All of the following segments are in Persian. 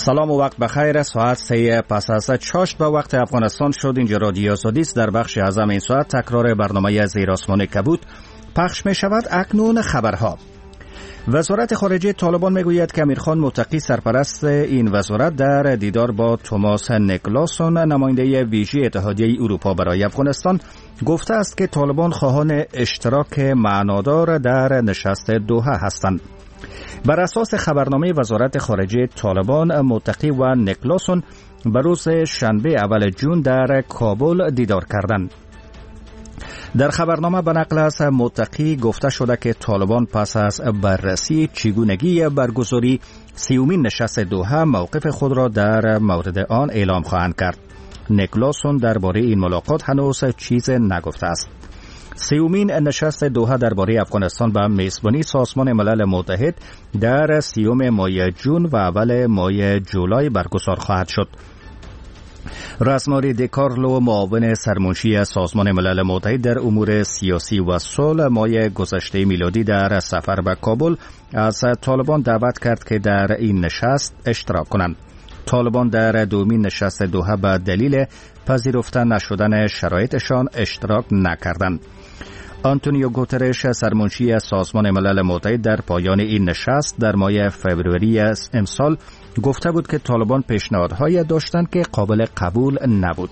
سلام و وقت بخیر. ساعت 3 پس از چاشت به وقت افغانستان شد. اینجا رادیو آزادی است. در بخش اعظم این ساعت تکرار برنامه زیر آسمان کبود پخش می شود. اکنون خبرها. وزارت خارجه طالبان میگوید که امیرخان متقی سرپرست این وزارت در دیدار با توماس نیکلاسون نماینده ویژه اتحادیه اروپا برای افغانستان گفته است که طالبان خواهان اشتراک معنادار در نشست دوحه هستند. بر اساس خبرنامه وزارت خارجه طالبان، متقی و نیکلاسون به روز شنبه اول جون در کابل دیدار کردند. در خبرنامه به نقل از متقی گفته شده که طالبان پس از بررسی چگونگی برگزاری 30مین نشست دوحه موقف خود را در مورد آن اعلام خواهند کرد. نیکلاسون درباره این ملاقات هنوز چیز نگفته است. 30مین نشست دوحه درباره افغانستان به میزبانی سازمان ملل متحد در 30 ماه جون و اول ماه جولای برگزار خواهد شد. رسماری دیکارلو، معاون سرمنشی سازمان ملل متحد در امور سیاسی و صلح، ماه گذشته میلادی در سفر به کابل از طالبان دعوت کرد که در این نشست اشتراک کنند. طالبان در دومین نشست دوحه به دلیل پذیرفته نشدن شرایطشان اشتراک نکردند. آنتونیو گوترش، سرمنشی سازمان ملل متحد، در پایان این نشست در ماه فوریه امسال گفته بود که طالبان پیشنهادهایی داشتند که قابل قبول نبود.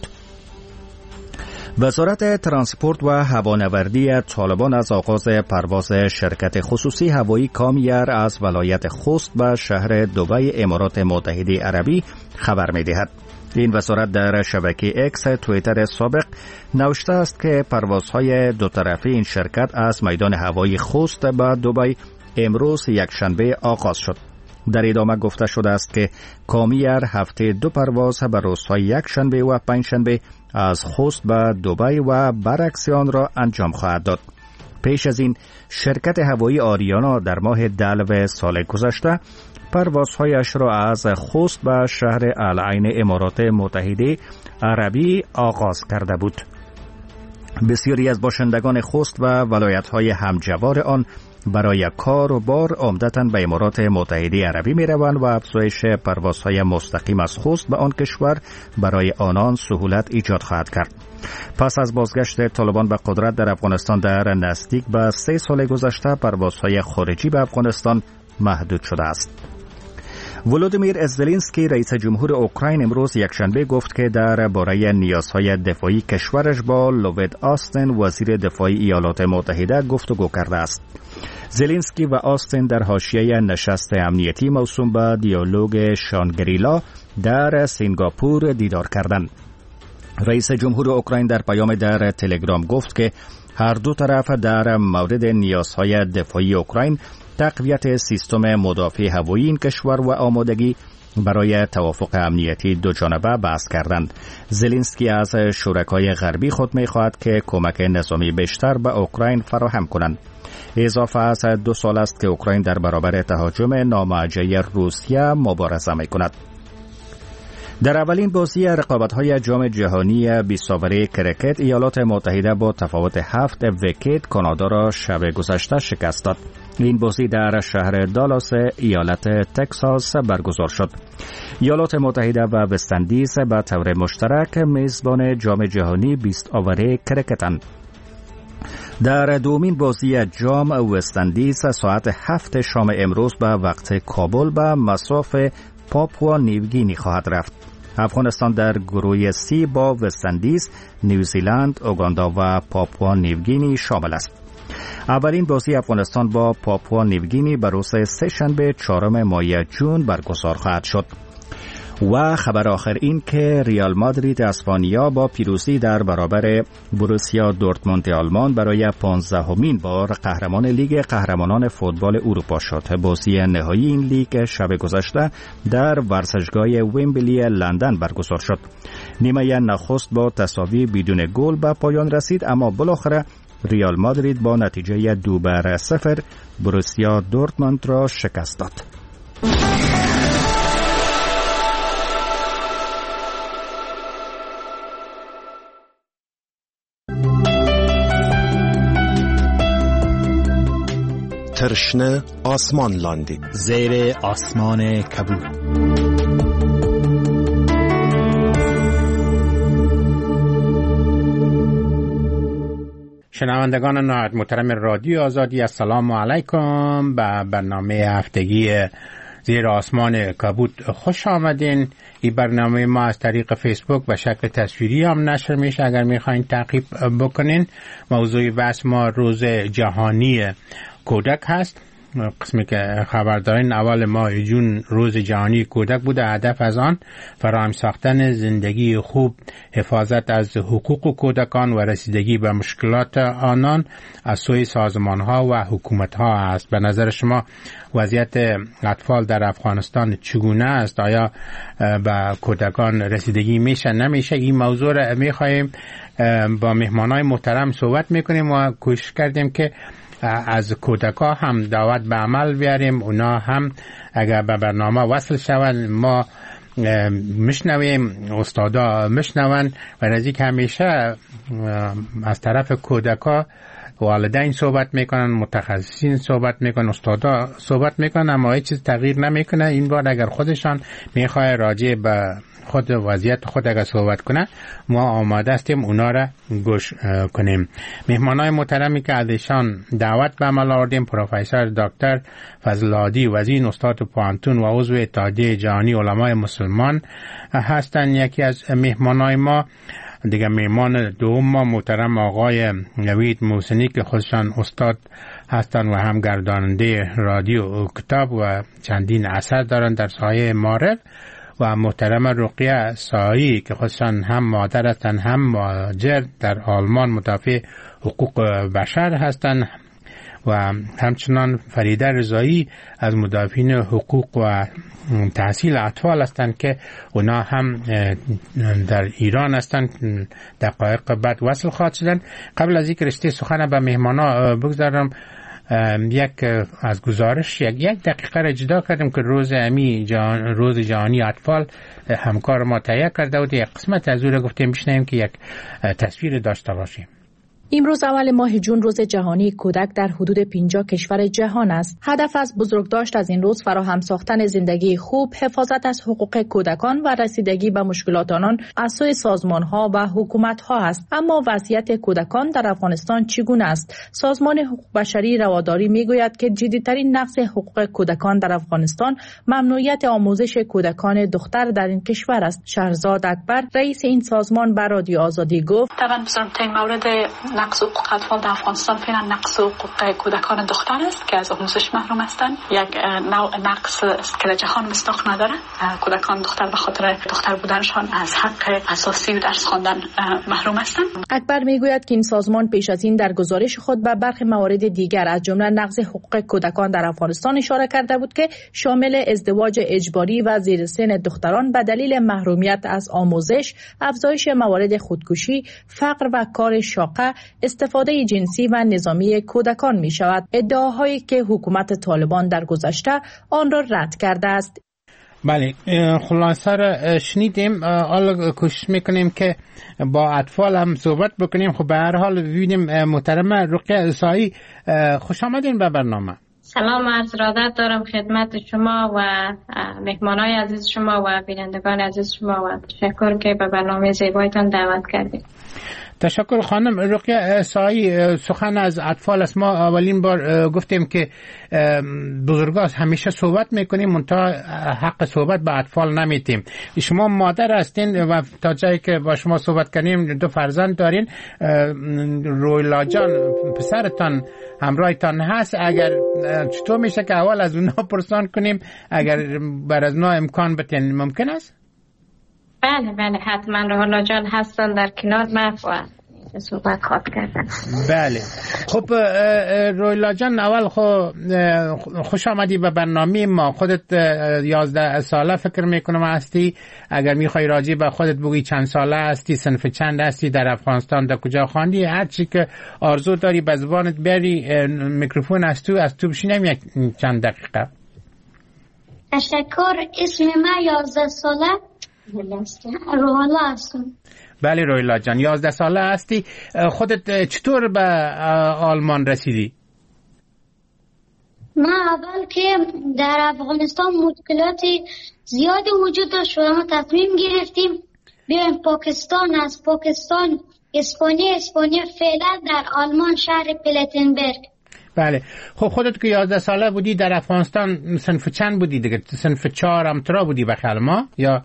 وزارت ترانسپورت و هوانوردی طالبان از آغاز پرواز شرکت خصوصی هوایی کامیر از ولایت خوست به شهر دبی امارات متحده عربی خبر می‌دهد. این وزارت در شبکه اکس توییتر سابق نوشته است که پروازهای دو طرفه این شرکت از میدان هوایی خوست به دبی امروز یکشنبه آغاز شد. در ادامه گفته شده است که کامیر هفته 2 پرواز به روزهای یکشنبه و پنجشنبه از خوست به دبی و برعکس آن را انجام خواهد داد. پیش از این شرکت هوایی آریانا در ماه دلو سال گذشته پروازهایش را از خوست به شهر العین امارات متحده عربی آغاز کرده بود. بسیاری از باشندگان خوست و ولایت‌های همجوار آن برای کار و بار عمدتاً به امارات متحده عربی می روند و افزایش پروازهای مستقیم از خوست به آن کشور برای آنان سهولت ایجاد خواهد کرد. پس از بازگشت طالبان به قدرت در افغانستان در نزدیک به 3 سال گذشته پروازهای خارجی به افغانستان محدود شده است. ولودیمیر زلنسکی، رئیس جمهور اوکراین، امروز یکشنبه گفت که درباره نیازهای دفاعی کشورش با لوید آستن، وزیر دفاع ایالات متحده، گفتگو کرده است. زلنسکی و آستن در حاشیه نشست امنیتی موسوم به دیالوگ شانگریلا در سنگاپور دیدار کردند. رئیس جمهور اوکراین در پیام در تلگرام گفت که هر دو طرف در مورد نیازهای دفاعی اوکراین، تقویت سیستم مدافع هوایی این کشور و آمادگی برای توافق امنیتی دو جانبه بحث کردند. زلنسکی از شرکای غربی خود می‌خواهد که کمک نظامی بیشتر به اوکراین فراهم کنند. اضافه از 2 سال است که اوکراین در برابر تهاجم نامرجع روسیه مبارزه می‌کند. در اولین بازی رقابت‌های جام جهانی 20 اوره کرکت، ایالات متحده با تفاوت 7 ویکت کانادا را شب گذشته شکست داد. این بازی در شهر دالاس ایالت تگزاس برگزار شد. ایالات متحده و وست‌اندیز به طور مشترک میزبان جام جهانی 20 اوره کرکتند. در دومین بازی جام، وست‌اندیز ساعت 7 شام امروز به وقت کابل به مصاف پاپوا نیوگینی خواهد رفت. افغانستان در گروه سی با وست‌اندیز، نیوزیلند، اوگاندا و پاپوا نیوگینی شامل است. اولین بازی افغانستان با پاپوا نیوگینی به روز سه‌شنبه 4 ماه جون برگزار خواهد شد. و خبر آخر این که ریال مادرید اسپانیا با پیروزی در برابر بروسیا دورتموند آلمان برای 15مین بار قهرمان لیگ قهرمانان فوتبال اروپا شد. بازی نهایی این لیگ شب گذشته در ورزشگاه ویمبلی لندن برگزار شد. نیمه نخست با تساوی بدون گل به پایان رسید، اما بالاخره ریال مادرید با نتیجه 2-0 بروسیا دورتموند را شکست داد. ترشنه آسمان لاندی، زیر آسمان کبود. شنوندگان نهایت محترم رادیو آزادی، السلام علیکم. به برنامه هفتگی زیر آسمان کبود خوش آمدین. این برنامه ما از طریق فیسبوک به شکل تصویری هم نشر میشه. اگر میخواین تعقیب بکنین، موضوع بحث ما روز جهانی کودک هست. قسمی که خبر دارین اول ماه جون روز جهانی کودک بوده. هدف از آن فراهم ساختن زندگی خوب، حفاظت از حقوق کودکان و رسیدگی به مشکلات آنان از سوی سازمان ها و حکومت ها است. به نظر شما وضعیت اطفال در افغانستان چگونه است؟ آیا به کودکان رسیدگی میشه نمیشه؟ این موضوع را میخوایم با مهمانای محترم صحبت میکنیم و کوشش کردیم که از کودکا هم دعوت به عمل بیاریم. اونا هم اگر به برنامه وصل شوند ما مشنویم، استادا مشنون و نزدیک همیشه از طرف کودکا والدین صحبت میکنن، متخصصین صحبت میکنن، استادا صحبت میکنن، اما هیچ چیز تغییر نمیکنه. این بار اگر خودشان میخواه راجع به خود وضعیت خود اگر صحبت کنه، ما آماده هستیم اونا را گوش کنیم. مهمانای محترمی که ازشان دعوت به عمل آوردیم، پروفسور دکتر فضل عادی وزیر استاد پوهنتون و عضو اتحادیه جهانی علمای مسلمان هستند. یکی از مهمانای ما دیگه مهمان دوم ما محترم آقای نوید محسنی که خودشان استاد هستند و هم گرداننده رادیو کتاب و چندین اثر دارند در سایه معارف، و محترم رقیه سایی که خودشان هم مادر هستند هم مهاجر در آلمان مدافع حقوق بشر هستند، و همچنان فریده رضایی از مدافعین حقوق و تحصیل اطفال هستند که اونا هم در ایران هستند. دقایق بعد وصل خواهد شدند. قبل از اینکه رشته سخن به مهمانا بگذارم، یک از گزارش یک دقیقه را جدا کردم که روز جهانی اطفال همکار ما تهیه کرده بود. یک قسمت از او را گفتیم بشنویم که یک تصویر داشته باشیم. امروز اول ماه جون روز جهانی کودک در حدود 50 کشور جهان است. هدف از بزرگداشت از این روز فراهم ساختن زندگی خوب، حفاظت از حقوق کودکان و رسیدگی به مشکلات آنان از سوی سازمان‌ها و حکومت‌ها است. اما وضعیت کودکان در افغانستان چگونه است؟ سازمان حقوق بشری رواداری میگوید که جدی‌ترین نقض حقوق کودکان در افغانستان ممنوعیت آموزش کودکان دختر در این کشور است. شهرزاد اکبر رئیس این سازمان به رادیو آزادی گفت: بزرگترین مورد نقض حقوق اطفال در افغانستان فعلا نقض حقوق کودکان دختر است که از آموزش محروم هستند. یک نوع نقض است که جهان مصداق نداره. کودکان دختر به خاطر دختر بودنشان از حق اساسی و درس خواندن محروم هستند. اکبر میگوید که این سازمان پیش از این در گزارش خود به برخی موارد دیگر از جمله نقض حقوق کودکان در افغانستان اشاره کرده بود که شامل ازدواج اجباری و زیر سن دختران به دلیل محرومیت از آموزش، افزایش موارد خودکشی، فقر و کار شاقه، استفاده جنسی و نظامی کودکان می شود. ادعاهایی که حکومت طالبان در گذشته آن را رد کرده است. بله، خلاصه را شنیدیم. حالا کوشش میکنیم که با اطفال هم صحبت بکنیم. خب به هر حال ببینیم محترم رقیه سایی، خوش آمدین به برنامه. سلام، عرض ارادت دارم خدمت شما و مهمانای عزیز شما و بینندگان عزیز شما و تشکر که به برنامه زیبایتان دعوت کردید. تشکر خانم رقیه سایی. سخن از اطفال است. ما اولین بار گفتیم که بزرگان همیشه صحبت میکنیم منتها حق صحبت به اطفال نمیتیم. شما مادر هستین و تا جایی که با شما صحبت کنیم 2 فرزند دارین. رویلا جان پسرتان همراهتان هست. اگر چطور میشه که اول از اونها پرسان کنیم اگر بر از اونا امکان بتین ممکن است؟ بله حتما. رویلا جان هستن در کنار من و صحبت خواهد کردن. بله خب رویلا جان، اول خوش آمدی به برنامه ما. خودت 11 ساله فکر میکنم هستی. اگر میخوای راجع به خودت بگی چند ساله هستی، صنف چند هستی، در افغانستان در کجا خواندی، هر چی که آرزو داری به زبانت بیاری، میکروفون از تو بشینم یک چند دقیقه. تشکر. اسم من 11 ساله روحالا هستم. بله رویلا جان، 11 ساله هستی. خودت چطور به آلمان رسیدی؟ ما اول که در افغانستان مشکلات زیادی وجود داشت و ما تصمیم گرفتیم بیایم پاکستان. از پاکستان اسپانیا فعلا در آلمان شهر پلتنبرگ. بله. خب خودت که 11 ساله بودی در افغانستان صنف چند بودی دیگه؟ صنف 4 هم ترا بودی بخیال ما یا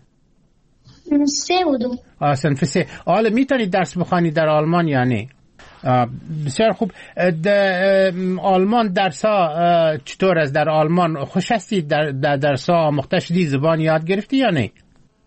3 بودم؟ صنف 3. حالا میتونی درس بخوانی در آلمان یا نه؟ بسیار خوب. آلمان درسا چطور است در آلمان؟ خوش هستی در درسا آموخته شدی، زبان یاد گرفتی یا نه؟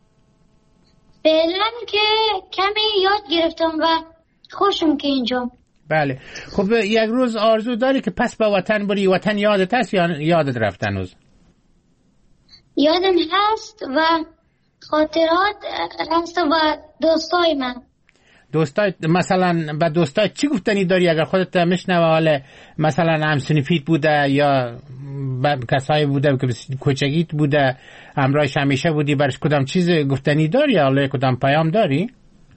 فعلا که کمی یاد گرفتم و خوشم که اینجا. بله. خب یک روز آرزو داری که پس به وطن بری؟ وطن یادت هست یا یادت رفت هنوز؟ یادم هست و خاطرات هست و دوستای من. دوستای مثلا به دوستای چی گفتنی داری اگر خودت میشنوه؟ حالا مثلا همسنفیت بوده یا کسایی بوده که کوچگیت بوده همراهش همیشه بودی، برش کدام چیز گفتنی داری؟ حالا کدام پیام داری؟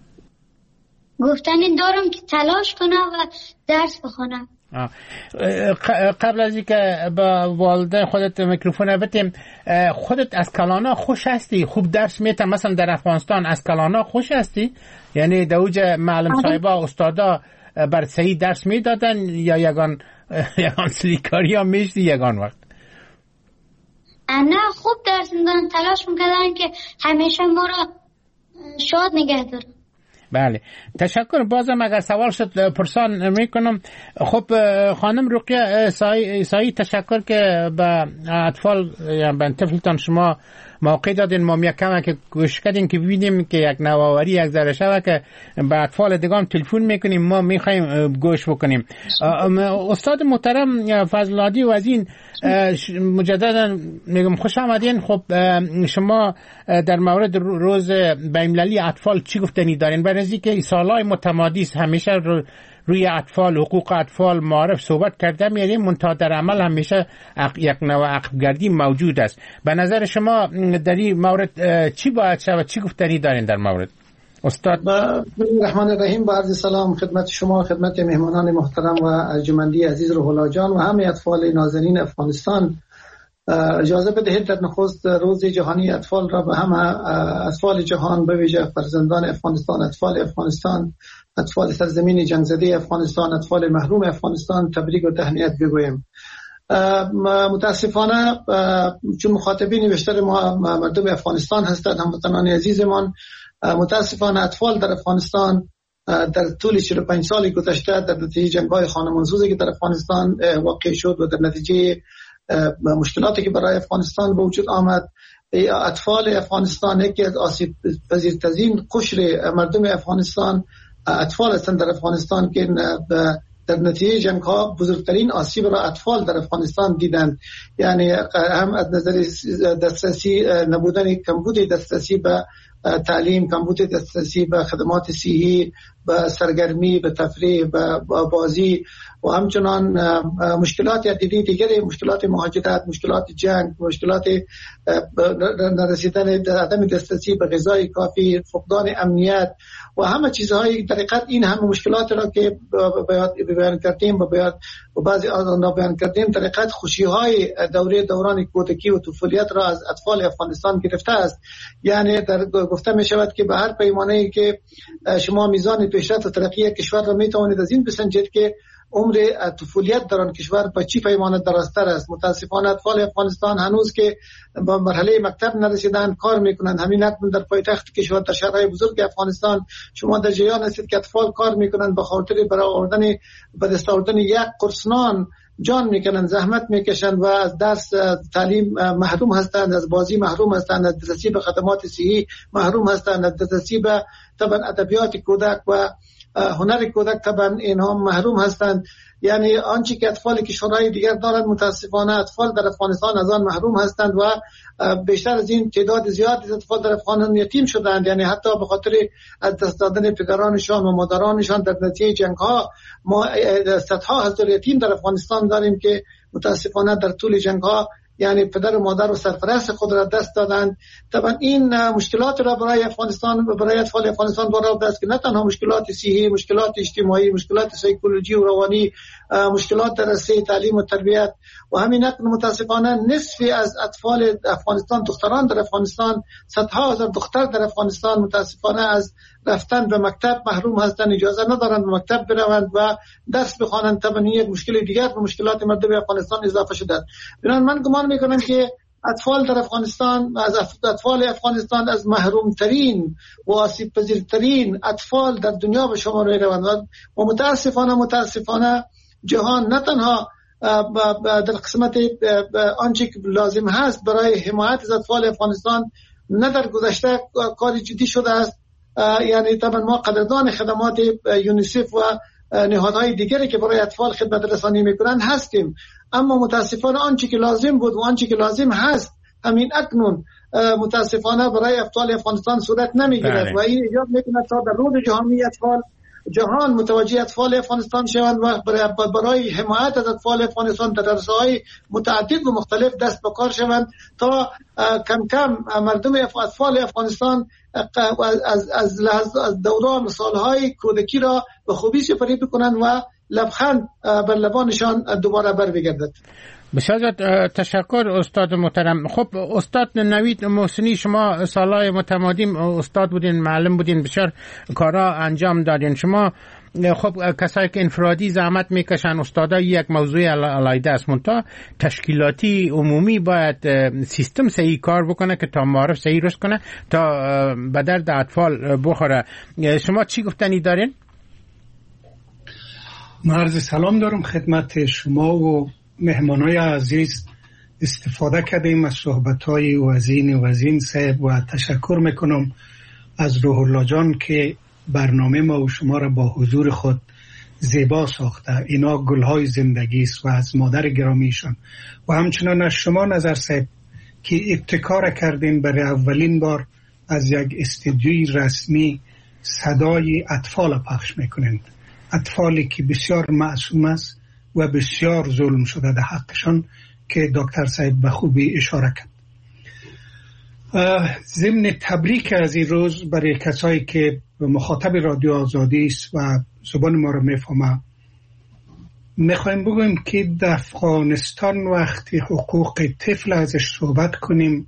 گفتنی دارم که تلاش کنم و درس بخونم. قبل از اینکه با والده خودت میکروفون بدیم، خودت از کلانا خوش هستی؟ خوب درس میتن؟ مثلا در افغانستان از کلانا خوش هستی؟ یعنی دوج معلم صاحبا استادا بر صحیح درس میدادن یا یگان سلیکاری ها میشتی یگان وقت؟ نه خوب درس میدادن، تلاش میکردن که همیشه ما را شاد نگه دارن. بله تشکر. بازم اگر سوال شد پرسان میکنم. خب خانم رقیه سایی تشکر که به اطفال یا به طفلتان شما موقع دادین. ما کم که گوش کردیم که ببینیم که یک نوآوری یک ذره شوه که به اطفال دیگه تلفن میکنیم، ما میخوایم گوش بکنیم. استاد محترم فضل‌الهادی وزین مجددا میگم خوش آمدین. خب شما در مورد روز بین‌المللی اطفال چی گفتنی دارین؟ برای اینکه سالهای متمادی همیشه روی اطفال، حقوق اطفال، معارف صحبت کرده میاریم، منتها در عمل همیشه یک نوع عقب‌گردی موجود است. به نظر شما در این مورد چی باید شود؟ چی گفتنی دارین در مورد؟ استاد الرحمن الرحیم. با عرض سلام خدمت شما، خدمت مهمانان محترم و ارجمندی عزیز روح الله جان و همه اطفال نازنین افغانستان. اجازه بدهید در نخست روز جهانی اطفال را به همه اطفال جهان، به ویژه فرزندان افغانستان، اطفال افغانستان، اطفال سرزمین جنگ زده افغانستان، اطفال محروم افغانستان تبریک و تهنیت بگویم. متاسفانه چون مخاطبین بیشتر ما مردم افغانستان هستند، هموطنان عزیزمان، متاسفانه اطفال در افغانستان در طول 45 سال گذشته در نتیجه جنگ‌های خانمانسوزی که در افغانستان واقع شد و در نتیجه مشکلاتی که برای افغانستان به وجود آمد، اطفال افغانستان یکی از آسیب پذیرترین قشر مردم افغانستان اطفال هستند در افغانستان که در نتیجه جنگ ها بزرگترین آسیب را اطفال در افغانستان دیدند. یعنی هم از نظر دسترسی نبودن، کمبود دسترسی به تعلیم، کمبود دسترسی به خدمات صحی، به سرگرمی، به تفریح، به بازی و همچنان مشکلات عدیدی دیگری، مشکلات مهاجرت، مشکلات جنگ، مشکلات نرسیدن عدم دسترسی به غذای کافی، فقدان امنیت و همه چیزهای در حقیقت این همه مشکلات را که بیان کردیم و بعضی از آن را بیان کردیم در حقیقت خوشی‌های دوران کودکی و طفولیت را از اطفال افغانستان گرفته است. یعنی در گفته می شود که به هر پیمانه‌ای که شما میزان پیشرفت و ترقی کشور را می توانید از این بسنجید که عمر طفولیت در آن کشور به چی پیمانه درازتر است. متاسفانه اطفال افغانستان هنوز که به مرحله مکتب نرسیدن کار میکنند. همین حکم در پایتخت کشور، در شهرهای بزرگ افغانستان شما در جریان هستید که اطفال کار میکنند به خاطر برای دست آوردن یک قرص نان جان میکنند، زحمت میکشند و از درس تعلیم محروم هستند، از بازی محروم هستند، از دسترسی به خدمات صحی محروم هستند، از دسترسی به طبعا ادبیات کودک و هنر کودک طبعا اینها محروم هستند. یعنی آنچه که اطفال کشورهای دیگر دارند متاسفانه اطفال در افغانستان از آن محروم هستند و بیشتر از این تعداد زیادی اطفال در افغانستان یتیم شدند. یعنی حتی به خاطر از دست دادن پدرانشان و مادرانشان در نتیجه جنگ ها ما صدها هزار یتیم در افغانستان داریم که متاسفانه در طول جنگ ها یعنی پدر و مادر و سرپرست خود را دست دادند. طبعا این مشکلات را برای افغانستان و برای اطفال افغانستان وارد است که نه تنها مشکلات صحی، مشکلات اجتماعی، مشکلات سایکولوژی و روانی، مشکلات در رسه تعلیم و تربیت و همین متاسفانه نصفی از اطفال افغانستان، دختران در افغانستان، صدها هزار دختر در افغانستان متاسفانه از رفتن به مکتب محروم هستند، اجازه ندارند به مکتب بروند و درس بخوانند. طبعا یک مشکل دیگر به مشکلات مردم افغانستان اضافه شده. بنابراین من گمان میکنم که اطفال در افغانستان، اطفال افغانستان از محروم ترین و آسیب پذیرترین اطفال در دنیا به شمار میروند و متاسفانه جهان نه تنها در قسمت آنچه که لازم هست برای حمایت از اطفال افغانستان نه در گذشته کاری جدی شده است. یعنی طبعا ما قدردان خدمات یونیسف و نهادهای دیگری که برای اطفال خدمت رسانی میکنند هستیم، اما متاسفانه آنچه که لازم بود و آنچه که لازم هست همین اکنون متاسفانه برای اطفال افغانستان صورت نمیگیرد و این ایجاد میکند تا در روز جهانی جهان متوجه اطفال افغانستان شوند و برای حمایت از اطفال افغانستان در عرصه‌های متعدد و مختلف دست به کار شوند تا کم کم مردم اطفال افغانستان از دوران سالهای کودکی را به خوبی سپری بکنند و لبخند بر لبانشان دوباره بر بگردد. بسیار تشکر استاد محترم. خب استاد نوید محسنی، شما سالهای متمادی استاد بودین، معلم بودین، بسیار کارا انجام دادین. شما خب کسایی که انفرادی زحمت میکشن، استادای یک موضوع علیحده است، منتها تشکیلاتی عمومی باید سیستم صحیح کار بکنه که تا معارف صحیح رشد کنه تا به درد اطفال بخوره. شما چی گفتنی دارین؟ عرض سلام دارم خدمت شما و مهمانای عزیز. استفاده کردیم از صحبت‌های وزین صاحب و تشکر میکنم از روح الله جان که برنامه ما و شما را با حضور خود زیبا ساخته. اینا گلهای زندگی است و از مادر گرامیشان و همچنان از شما نظر صاحب که ابتکار کردین برای اولین بار از یک استودیوی رسمی صدای اطفال پخش میکنند، اطفالی که بسیار معصوم است و بسیار ظلم شده در حقشان که دکتر صاحب به خوبی اشاره کرد. ضمن تبریک از این روز برای کسایی که مخاطب رادیو آزادی است و زبان ما رو میفهمه، میخوایم بگویم که در افغانستان وقتی حقوق طفل ازش صحبت کنیم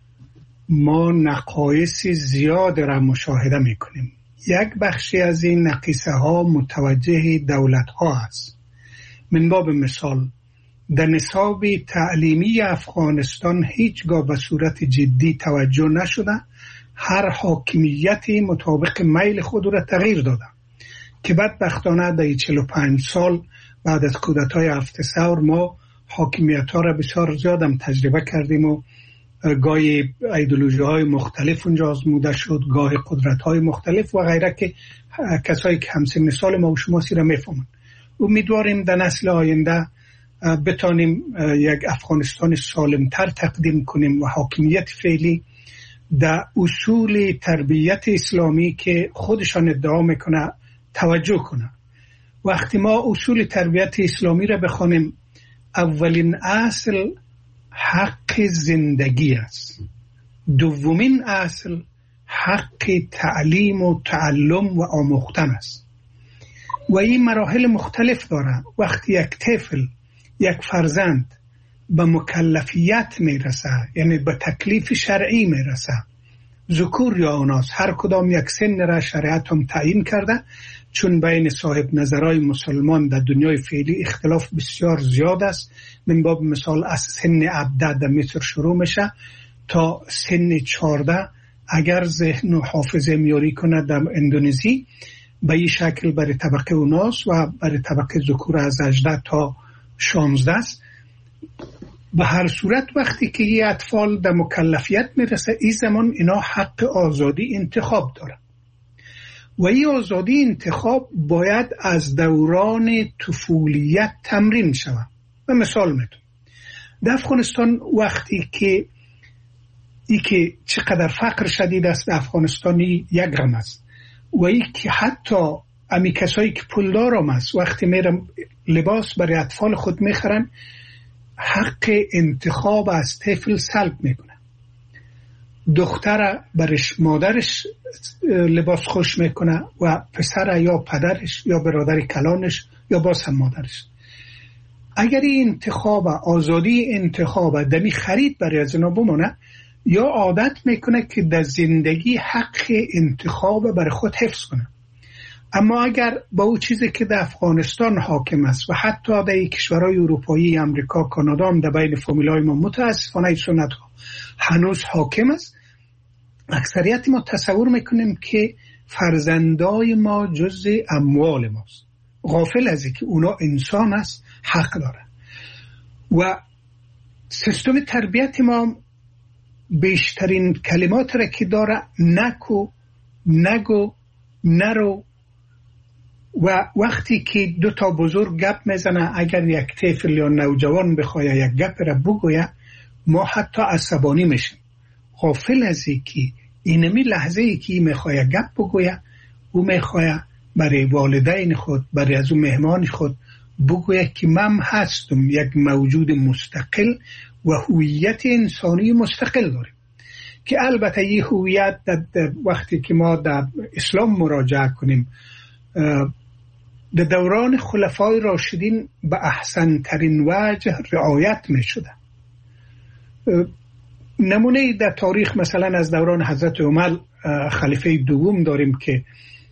ما نقایص زیاد را مشاهده میکنیم. یک بخشی از این نقیصه ها متوجه دولت ها است. من باب مثال در نصاب تعلیمی افغانستان هیچگاه به صورت جدی توجه نشده، هر حاکمیتی مطابق میل خود را تغییر داده که بدبختانه در 45 سال بعد از کودتای 7 ثور ما حاکمیت ها را بسیار زیادم تجربه کردیم و گاهی ایدئولوژی های مختلف اونجا آزموده شد، گاهی قدرت های مختلف و غیره که کسایی که همسن سال ما و شما سی را میفهمند. امیدواریم در نسل آینده بتانیم یک افغانستان سالمتر تقدیم کنیم و حاکمیت فعلی در اصول تربیت اسلامی که خودشان ادعا میکنه توجه کنه. وقتی ما اصول تربیت اسلامی را بخوانیم، اولین اصل حق زندگی است، دومین اصل حق تعلیم و تعلم و آموختن است و این مراحل مختلف داره. وقتی یک طفل، یک فرزند به مکلفیت میرسه، یعنی به تکلیف شرعی میرسه، ذکور یا اناث، هر کدام یک سن را شریعت هم تعیین کرده، چون بین صاحب نظرهای مسلمان در دنیای فعلی اختلاف بسیار زیاد است. من باب مثال از سن 17 در مصر شروع میشه تا سن 14 اگر ذهن و حافظه میاری کنه در اندونزی به این شکل برای طبقه اناث و برای طبقه ذکور از 18 تا 16 است. به هر صورت وقتی که این اطفال در مکلفیت میرسه، این زمان اینا حق آزادی انتخاب داره و این آزادی انتخاب باید از دوران طفولیت تمرین شود. به مثال میتون در افغانستان وقتی که که چقدر فقر شدید است در افغانستانی یک رقم است و که حتی امی کسایی که پولدار هم است وقتی میرن لباس برای اطفال خود میخرن، حق انتخاب از طفل سلب میکنه. دختر برش مادرش لباس خوش میکنه و پسر یا پدرش یا برادر کلانش یا باز هم مادرش. اگر این انتخاب، آزادی انتخاب دمی خرید برای از اینا بمونه، یا عادت میکنه که در زندگی حق انتخاب برای خود حفظ کنه. اما اگر با اون چیزی که در افغانستان حاکم است و حتی در کشورهای اروپایی، امریکا، کانادا هم در بین فامیلای ما متاسفانه سنت ها هنوز حاکم است، اکثریت ما تصور میکنیم که فرزندای ما جز اموال ماست، غافل از اینکه اونا انسان است، حق داره. و سیستم تربیت ما بیشترین کلمات را که داره نکو، نگو، نرو. و وقتی که دو تا بزرگ گپ میزنه، اگر یک طفل یا نوجوان بخواه یک گپ را بگویه، ما حتی عصبانی میشیم، غافل از اینکه اینمی لحظه ای که میخواه گپ بگویه، او میخواه برای والدین خود، برای از اون مهمان خود بگویه که من هستم یک موجود مستقل و هویت انسانی مستقل داریم. که البته این هویت وقتی که ما در اسلام مراجعه کنیم، در دوران خلفای راشدین به احسن ترین وجه رعایت می شده. نمونه در تاریخ مثلا از دوران حضرت عمر خلیفه دوم داریم که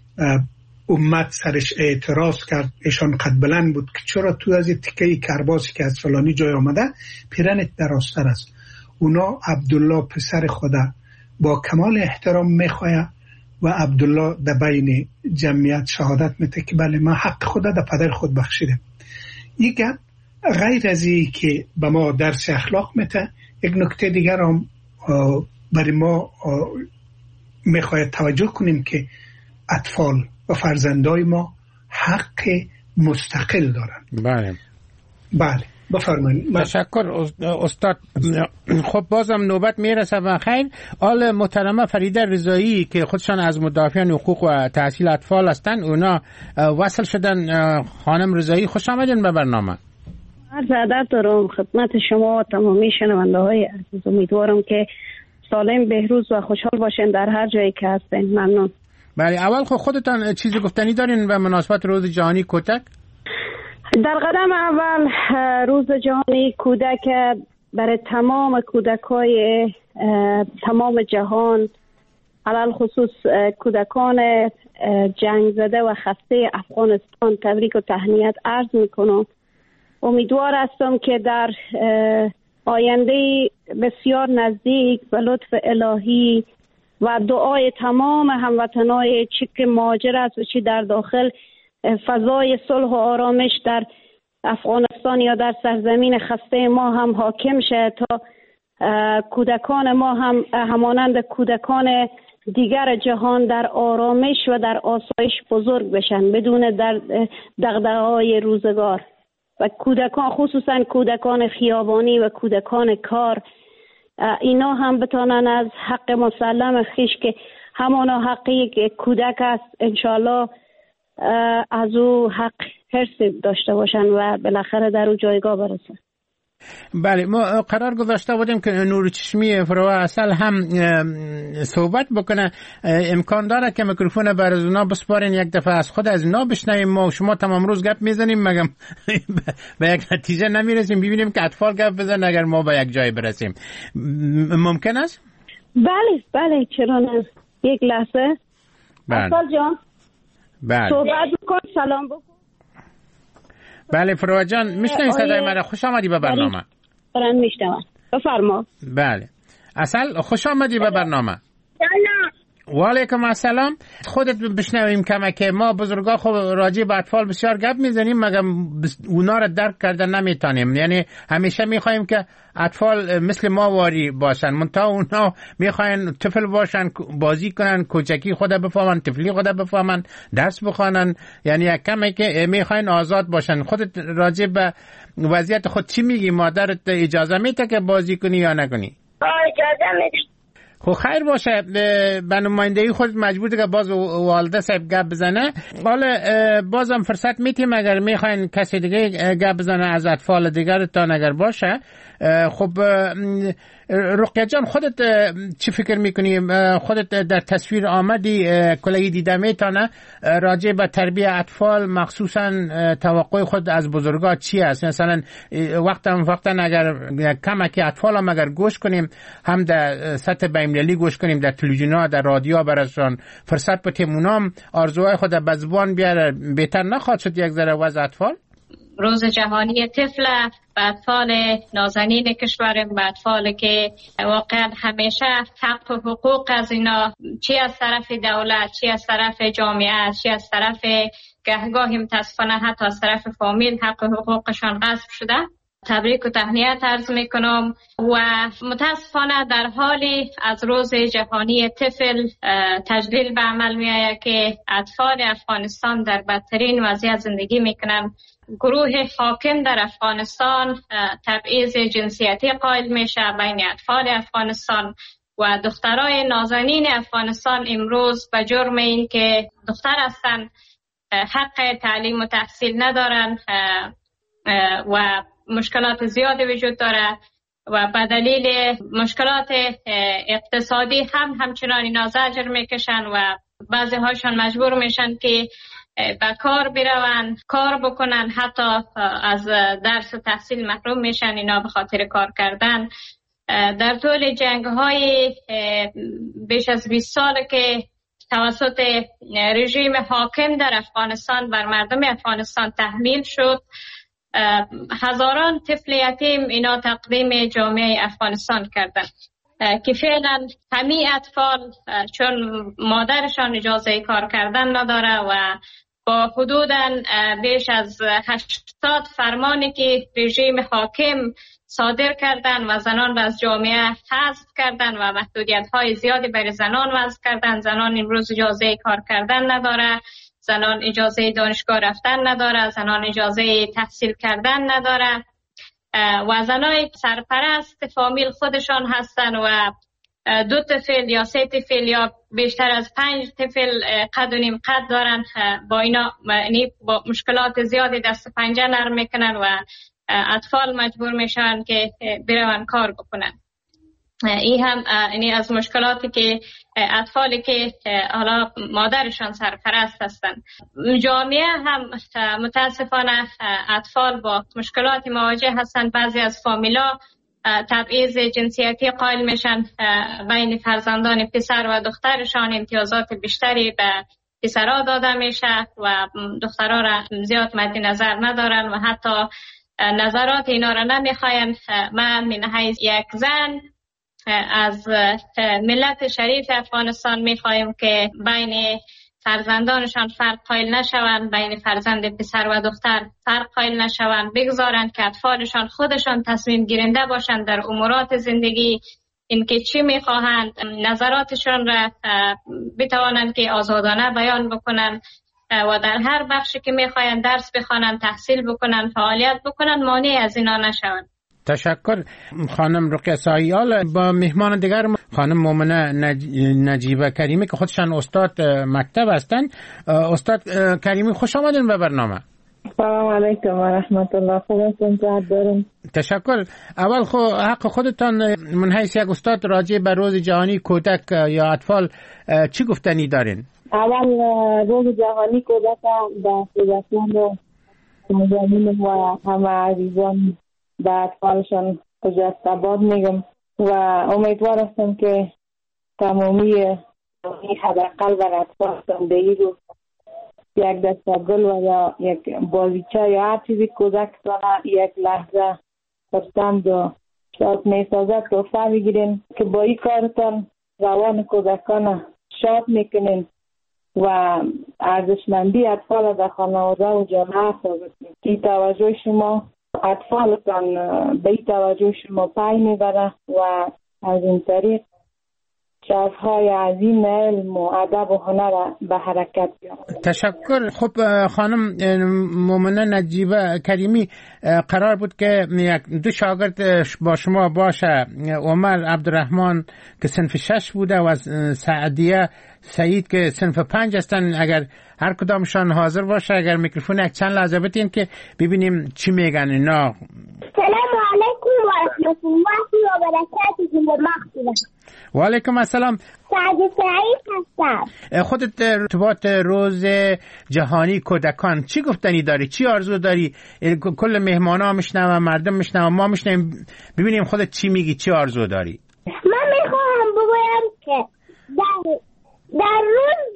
امت سرش اعتراض کرد، ایشان قد بلند بود که چرا تو از تکه کرباسی که از فلانی جای آمده پیرنت درازتر است. اونا عبدالله پسر خدا با کمال احترام میخواه و عبدالله در بین جمعیت شهادت میده که بله من حق خدا در پدر خود بخشیدم. یک گپ غیر از این که به ما درس اخلاق میده، یک نکته دیگر هم برای ما میخواید توجه کنیم که اطفال و فرزندای ما حق مستقل دارن. بله بفرمایید. تشکر استاد. خب بازم نوبت میرسه و خیر. آل محترمه فریده رضایی که خودشان از مدافعان حقوق و تحصیل اطفال هستند، اونا وصل شدن. خانم رضایی خوش آمدین به برنامه. عرض ادب دارم خدمت شما و تمامی شنونده های عزیز. امیدوارم که سالم بهروز و خوشحال باشین در هر جایی که هستین. ممنون. بله، اول خودتان چیزی گفتنی دارین به مناسبت روز جهانی کودک؟ در قدم اول روز جهانی کودک برای تمام کودکای تمام جهان، علل خصوص کودکان جنگ زده و خسته افغانستان تبریک و تهنیت عرض میکنم. امیدوار هستم که در آینده بسیار نزدیک به لطف الهی و دعای تمام هموطنای چی که مهاجر است و چی در داخل فضای صلح و آرامش در افغانستان یا در سرزمین خسته ما هم حاکم شه تا کودکان ما هم همانند کودکان دیگر جهان در آرامش و در آسایش بزرگ بشن بدون دغدغه‌های روزگار. و کودکان خصوصا کودکان خیابانی و کودکان کار، اینا هم بتانن از حق مسلم خیش که همانا حقی که کودک است انشالله از او حق حرص داشته باشن و بالاخره در او جایگاه برسن. بله، ما قرار گذاشته بودیم که نور چشمی فروه اصل هم صحبت بکنه. امکان داره که میکروفون بر از اونا بسپارین، یک دفعه از خود از اونا بشنویم. ما و شما تمام روز گپ میزنیم مگم به یک نتیجه نمیرسیم. ببینیم که اطفال گپ بزنن اگر ما به یک جای برسیم. ممکن است؟ بله چرا نه. یک لحظه. اطفال جان صحبت بکن، سلام بکن. بله فروه جان میشنوی صدای من؟ خوش آمدی به برنامه. برن میشنوم، بفرما. بله اصل خوش آمدی به برنامه. و علیکم السلام. خودت بشنویم کمه که ما بزرگا خب راجع به اطفال بسیار گپ میزنیم مگر اونا را درک کردن نمیتونیم. یعنی همیشه میخوایم که اطفال مثل ما واری باشن، منتها اونا میخواین طفل باشن، بازی کنن، کوچکی خود بفهمن، طفلی خود بفهمن، درس بخوانن. یعنی کمه که میخواین آزاد باشن. خودت راجع به وضعیت خود چی میگی؟ مادرت اجازه میده که بازی کنی یا نکنی؟ اجازه میده. خب خیر باشه. به نمایندگی خود مجبور که باز والده صاحب گپ بزنه. حالا بازم فرصت میتیم اگر میخواین کسی دیگه گپ بزنه از اطفال دیگر تا اگر باشه. خب رقیه جان، خودت چی فکر میکنی؟ خودت در تصویر آمدی، کلی دیده میتانه راجع به تربیت اطفال، مخصوصا توقع خود از بزرگا چی است؟ مثلا وقتا اگر کمک اطفال هم اگر گوش کنیم، هم در سطح بین‌المللی گوش کنیم، در تلویزیون‌ها، در رادیو براشون فرصت بتیم اونام آرزوهای خود به زبان بیاره، بهتر نخواهد شد یک ذره وضع اطفال؟ روز جهانی طفل به اطفال نازنین کشورم، به اطفال که واقعا همیشه حق و حقوق از اینا، چی از طرف دولت، چی از طرف جامعه، چی از طرف گهگاهی متاسفانه حتی از طرف فامیل، حق و حقوقشان غصب شده. تبریک و تهنیت عرض میکنم و متاسفانه در حالی از روز جهانی طفل تجلیل به عمل میآید که اطفال افغانستان در بدترین وضعیت زندگی میکنن. گروه حاکم در افغانستان تبعیض جنسیتی قائل میشه بین اطفال افغانستان و دخترای نازنین افغانستان امروز به جرم این که دختر هستن حق تعلیم و تحصیل ندارن و مشکلات زیادی وجود داره و به دلیل مشکلات اقتصادی همچنان اینا زجر میکشن و بعضی هاشون مجبور میشن که به کار برون، کار بکنن، حتی از درس و تحصیل محروم میشن اینا به خاطر کار کردن. در طول جنگ های بیش از 20 سال که توسط رژیم حاکم در افغانستان بر مردم افغانستان تحمیل شد، هزاران طفل یتیم اینا تقدیم جامعه افغانستان کردن که فعلا همه اطفال چون مادرشان اجازه کار کردن نداره و با حدوداً بیش از 80 فرمانی که رژیم حاکم صادر کردن و زنان را از جامعه حذف کردن و محدودیت‌های زیادی برای زنان وضع کردن. زنان امروز اجازه کار کردن نداره، زنان اجازه دانشگاه رفتن نداره، زنان اجازه تحصیل کردن نداره و زنای سرپرست فامیل خودشان هستن و 2 طفل یا 3 طفل یا بیشتر از 5 طفل قد و نیم قد دارن. با اینا با مشکلات زیادی دست و پنجه نرم میکنن و اطفال مجبور میشن که برون کار بکنن. این هم یعنی از مشکلاتی که اطفالی که حالا مادرشان سرپرست هستن. جامعه هم متاسفانه اطفال با مشکلات مواجه هستن. بعضی از فامیلا تبعیض جنسیتی قائل میشن بین فرزندان پسر و دخترشان، امتیازات بیشتری به پسرها داده میشه و دخترها را زیاد مد نظر ندارن و حتی نظرات اینا را نمیخواین. من من حیث یک زن از ملت شریف افغانستان میخوایم که بین فرزندانشان فرق قائل نشوند، بین فرزند پسر و دختر فرق قائل نشوند، بگذارند که اطفالشان خودشان تصمیم گیرنده باشند در امورات زندگی، اینکه چی میخواهند، نظراتشان را بتوانند که آزادانه بیان بکنند و در هر بخشی که میخواهند درس بخوانند، تحصیل بکنند، فعالیت بکنند، مانع از اینا نشوند. تشکر خانم رقیه سایال. با مهمان دیگر خانم مومنه نجیبه کریمی که خودشان استاد مکتب هستن. استاد کریمی خوش آمدین به برنامه. سلام علیکم و رحمت الله. خوبتون دارم. تشکر. اول حق خودتان من حیث یک استاد راجع به روز جهانی کودک یا اطفال چی گفتنی دارین؟ اول روز جهانی کودک به کودکان و نازنین و همه عزیزان به اطفالشان خجست‌آباد میگم و امیدوار هستم که تمامی حداقل بر اطفال زندگی رو یک دسته گل و یا یک بازیچه یا هر چیزی کودک داره یک لحظه خرسند و شاد میسازد تحفه بگیرین که با این کارتان روان کودکان شاد میکنین و ارزشمندی اطفال در خانواده و جامعه ثابت میکنین. توجه شما اطفالتان به توجه شما پای میبره و از این طریق شاخهای عظیم علم و ادب و هنر به حرکت بیاورد. تشکر. خب خانم مومنه نجیبه کریمی، قرار بود که 2 شاگرد با شما باشه، عمر عبدالرحمن که صنف 6 بوده و سعدیه سعید که صنف 5 هستن. اگر هر کدامشان حاضر باشه، اگر میکروفون یک چند لحظه بتین که ببینیم چی میگن اینا. سلام علیکم و رحمت الله و برکاته و مغفرت. و علیکم السلام. سعید هستم. خودت ارتباط روز جهانی کودکان چی گفتنی داری؟ چی آرزو داری؟ کل مهمانا میشنوم، مردم میشنوم، ما میشنویم، ببینیم خودت چی میگی، چی آرزو داری؟ من میخواهم بگویم که در روز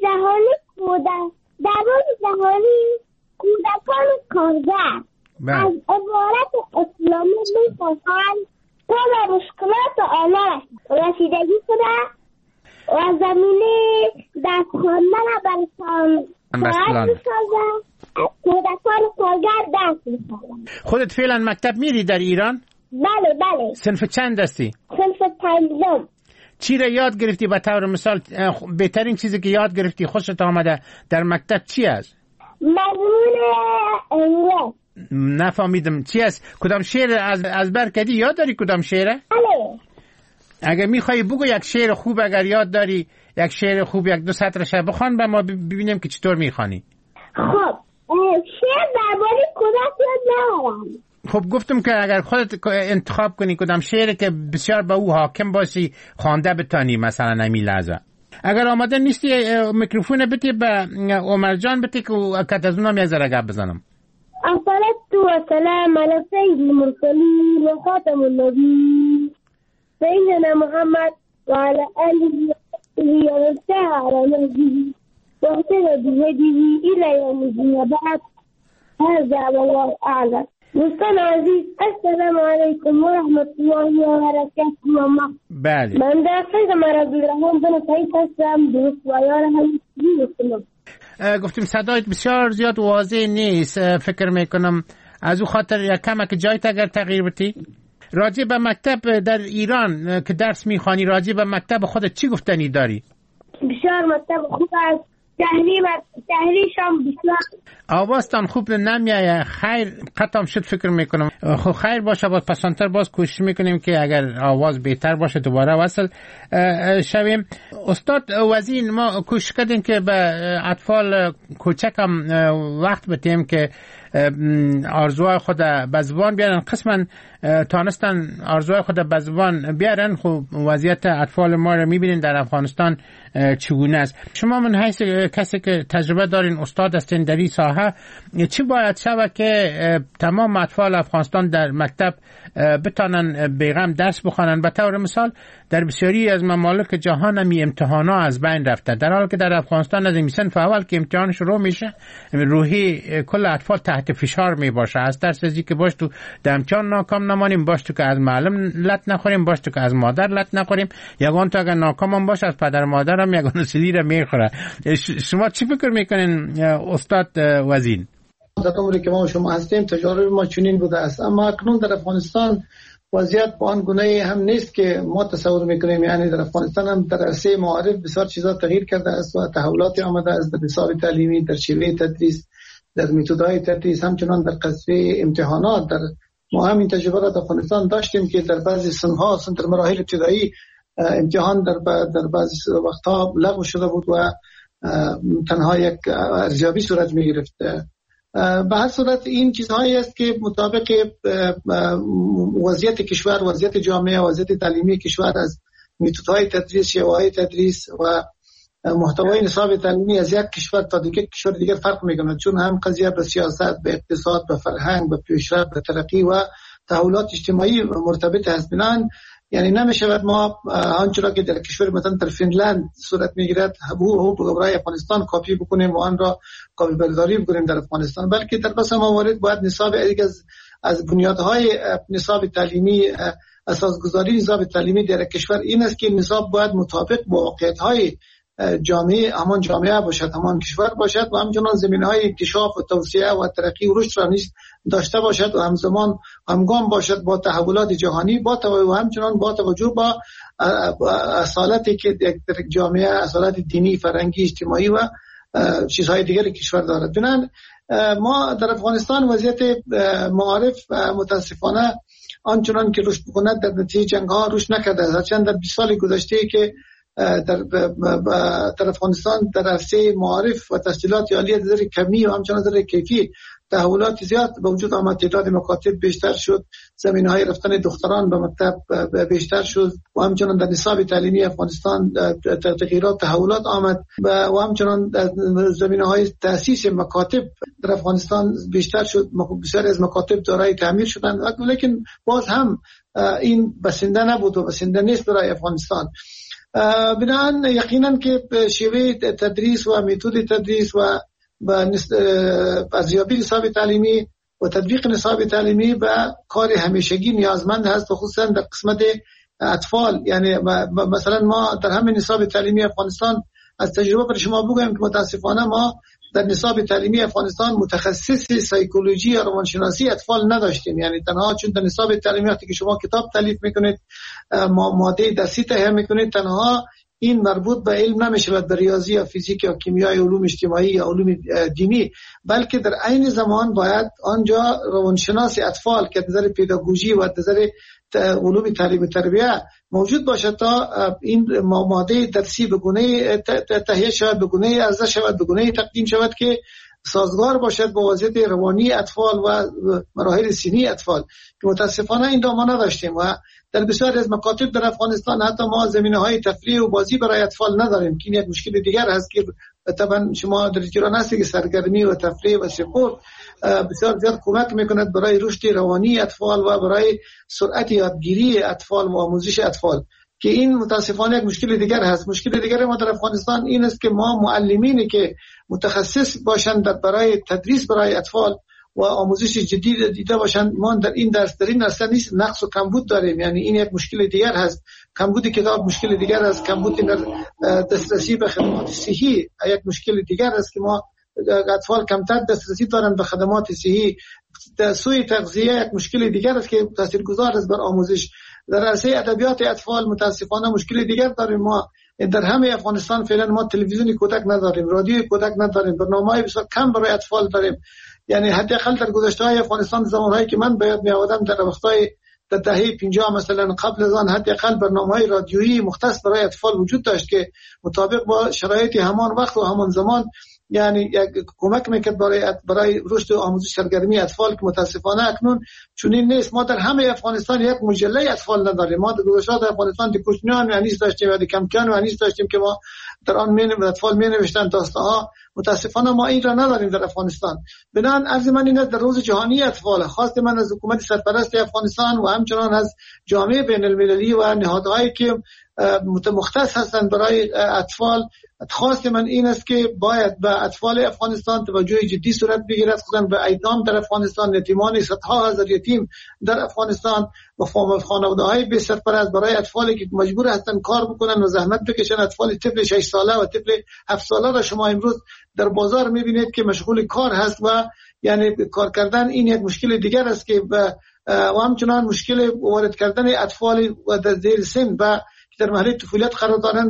جهانی کودکان کارگر از عبارت اسلامی میخواهند تا به مشکلات آنها رسیدگی کنند و زمینه دست خواندن برشان باید بسازند. کودکان کارگر دست بسازند. خودت فعلا مکتب میری در ایران؟ بله. صنف چند هستی؟ صنف پنجم. چی را یاد گرفتی؟ به طور مثال بهترین چیزی که یاد گرفتی خوشت آمده در مکتب چی است؟ مضمون انگلیس. نفهمیدم چی است؟ کدام شعر از بر کردی؟ یاد داری کدام شعره؟ بله. اگر میخوای بگو یک شعر خوب، اگر یاد داری یک شعر خوب یک دو سطرش بخوان به ما ببینیم که چطور میخوانی. خب شعر درباره کودک یاد ندارم. خب گفتم که اگر خودت انتخاب کنی کدام شعر که بسیار به او حاکم باشی خوانده بتانی، مثلا امی لحظه اگر آماده نیستی میکروفون بتی به عمر جان بتی که از اونم یک ذره گپ بزنم. الصلاة والسلام على سيد المرسلين وخاتم النبيين سيدنا محمد وعلى آله ومن سار على نهجه واهتدى بهديه إلى يوم الدين. بعد هذا والله أعلم. دوستان عزیز السلام علیکم و رحمت الله و برکاته. بله. من در فیض مرضالرحمن بن سعید هستم. دوست و یار هم گفتیم صدایت بسیار زیاد واضح نیست، فکر میکنم از او خاطر یک کمک جایت اگر تغییر بدی. راجع به مکتب در ایران که درس میخوانی، راجع به مکتب خودت چی گفتنی داری؟ بسیار مکتب خوب است. تحریشم بسیار. آوازتان خوب نمیایه. خیر قطعم شد فکر میکنم. خب خیر باشه، باز پسانتر باز کوشش میکنیم که اگر آواز بهتر باشه دوباره وصل شویم. استاد وزین، ما کوشش کردیم که به اطفال کوچک هم وقت بدیم که آرزوهای خود به زبان بیارن. قسما تانستن آرزوهای خود به زبان بیارن. خب وضعیت اطفال ما رو میبینین در افغانستان چگونه است. شما من حیث کسی که تجربه دارین، استاد هستین در این ساحه، چی باید شود که تمام اطفال افغانستان در مکتب بتانن بیغم درس بخوانن؟ به طور مثال در بسیاری از ممالک جهان هم امتحانا از بین رفته، در حالی که در افغانستان از این صنف اول که امتحان شروع میشه روحی کل اطفال تحت فشار می باشه. از ترس از اینکه باش تو در امتحان ناکام نمانیم، باش تو که از معلم لط نخوریم، باش تو که از مادر لط نخوریم، یگان تو اگر ناکام هم باش از پدر مادر هم یگان سیلی را میخوره. شما چی فکر میکنین استاد وزین؟ در عمری که ما شما هستیم تجارب ما چنین بوده است، اما اکنون در افغانستان وضعیت با آن گونه هم نیست که ما تصور میکنیم. یعنی در افغانستان هم در عرصه معارف بسیار چیزا تغییر کرده است و تحولاتی آمده است در نصاب تعلیمی، در شیوه تدریس، در متدهای تدریس، همچنان در قضیه امتحانات. در ما هم این تجربه را در افغانستان داشتیم که در بعضی صنف‌ها در مراحل ابتدایی امتحان در بعضی وقتها لغو شده بود و تنها یک ارزیابی صورت می‌گرفت. به هر صورت این چیزهایی است که مطابق وضعیت کشور، وضعیت جامعه، وضعیت تعلیمی کشور از متدهای تدریس، شیوه‌های تدریس و محتوای نصاب تعلیمی از یک کشور تا دیگر کشور دیگر فرق میکنه، چون هم قضیه به سیاست، به اقتصاد، به فرهنگ، به پیشرفت، به ترقی و تحولات اجتماعی مرتبط هست. بنابراین یعنی نمیشود ما آنچه که در کشور مثلا در فنلند صورت میگیرد هو برای افغانستان کپی بکنیم و آن را کپی برداری بکنیم در افغانستان، بلکه در بس موارد باید نصاب از بنیادهای نصاب تعلیمی، اساسگذاری نصاب تعلیمی در کشور این است که نصاب باید مطابق با واقعیت‌های جامعه همان جامعه باشد، همان کشور باشد و همچنان زمینه‌های انکشاف و توسعه و ترقی و رشد را نیز داشته باشد و همزمان همگام باشد با تحولات جهانی و همچنان با توجه با اصالتی که در جامعه، اصالت دینی، فرهنگی، اجتماعی و چیزهای دیگر کشور دارد. بنابراین ما در افغانستان وضعیت معارف متاسفانه آنچنان که رشد بکند در نتیجه جنگ‌ها رشد نکرده است. چند در 20 سال گذشته که در افغانستان در عرصه معارف و تحصیلات عالی در کمی و همچنان در کیفی تحولات زیاد به وجود آمد. تعداد مکاتب بیشتر شد، زمینه‌های رفتن دختران به مکتب بیشتر شد و همچنان در نصاب تعلیمی افغانستان تغییرات تحولات آمد و همچنان زمینه‌های تأسیس مکاتب در افغانستان بیشتر شد. بسیاری از مکاتب دارای تعمیر شدند، لیکن باز هم این بسنده نبود و بسنده نیست برای افغانستان. بنابراین یقینا که شیوه تدریس و متد تدریس و ارزیابی نصاب تعلیمی و تطبیق نصاب تعلیمی به کار همیشگی نیازمند هست، خصوصا در قسمت اطفال. یعنی مثلا ما در همین نصاب تعلیمی افغانستان از تجربه پر شما بگویم که متاسفانه ما در نصاب تعلیمی افغانستان متخصص سایکولوژی یا روانشناسی اطفال نداشتیم. یعنی تنها چون در نصاب تعلیمی وقتی که شما کتاب تالیف میکنید، ماده درسی تهیه میکنید، تنها این مربوط به علم نمیشود، به ریاضی یا فیزیک یا کیمیا یا علوم اجتماعی یا علوم دینی، بلکه در عین زمان باید آنجا روانشناس اطفال که نظر پداگوژی و نظر علوم تعلیم و تربیه موجود باشد تا این ماده درسی به گونه تهیه شود، به گونه عرضه شود، به گونه تقدیم شود که سازگار باشد با وضعیت روانی اطفال و مراحل سنی اطفال که متاسفانه این ما نداشتیم. و در بسیاری از مکاتب در افغانستان حتی ما زمینه‌های تفریح و بازی برای اطفال نداریم که این یک مشکل دیگر هست که طبعا شما در جریان هستید که سرگرمی و تفریح و سپورت بسیار زیاد کمک میکند برای رشد روانی اطفال و برای سرعت یادگیری اطفال و آموزش اطفال، که این متاسفانه یک مشکل دیگر هست. مشکل دیگر ما در افغانستان این است که ما معلمینی که متخصص باشند برای تدریس برای اطفال و آموزش جدید دیده باشند، ما در این درس نیست، نقص و کمبود داریم. یعنی این یک مشکل دیگر هست. کمبود کتاب مشکل دیگر است، کمبود دسترسی به خدمات صحی یک مشکل دیگر است که ما اطفال کمتر دسترسی دارند به خدمات صحی. سوء تغذیه یک مشکل دیگر است که تاثیرگذار است بر آموزش. در عرصه ادبیات اطفال متاسفانه مشکل دیگر داریم. ما در همه افغانستان فعلا ما تلویزیون کودک نداریم، رادیو کودک نداریم، برنامه‌های بسیار کم برای اطفال داریم. یعنی حداقل در گذشته‌های افغانستان زمانهایی که من باید می‌آمدم در وقت‌های در دهه 50 مثلا قبل از آن حداقل برنامه‌های رادیویی مختص برای اطفال وجود داشت که مطابق با شرایط همان وقت و همان زمان یعنی یک کمک میکرد برای رشد و آموزش سرگرمی اطفال که متاسفانه اکنون چنین نیست. ما در همه افغانستان یک مجله اطفال نداریم. ما در گذشته در افغانستان دیکوشنیان و انیس داشتیم و کمکان و انیس داشتیم که ما در آن اطفال می نوشتن داستان‌ها. متاسفانه ما این را نداریم در افغانستان. بنابراین عرض من اینه در روز جهانی اطفال خواست من از حکومت سرپرست افغانستان و همچنان از جامعه بین المللی و نهادهایی که مختص هستند برای اطفال، خواست من این است که باید به اطفال افغانستان توجه جدی صورت بگیرد، خصوصا به ایتام در افغانستان، یتیمان صدها هزار یتیم در افغانستان و خانواده‌های بی سرپرست برای اطفالی که مجبور هستند کار بکنن و زحمت بکشن. اطفال طفل 6 ساله و طفل 7 ساله را شما امروز در بازار می‌بینید که مشغول کار هست و یعنی کار کردن این یک مشکل دیگر است که و همچنان مشکل وارد کردن اطفال و در زیر سن و در مرحله طفولیت قرار دارند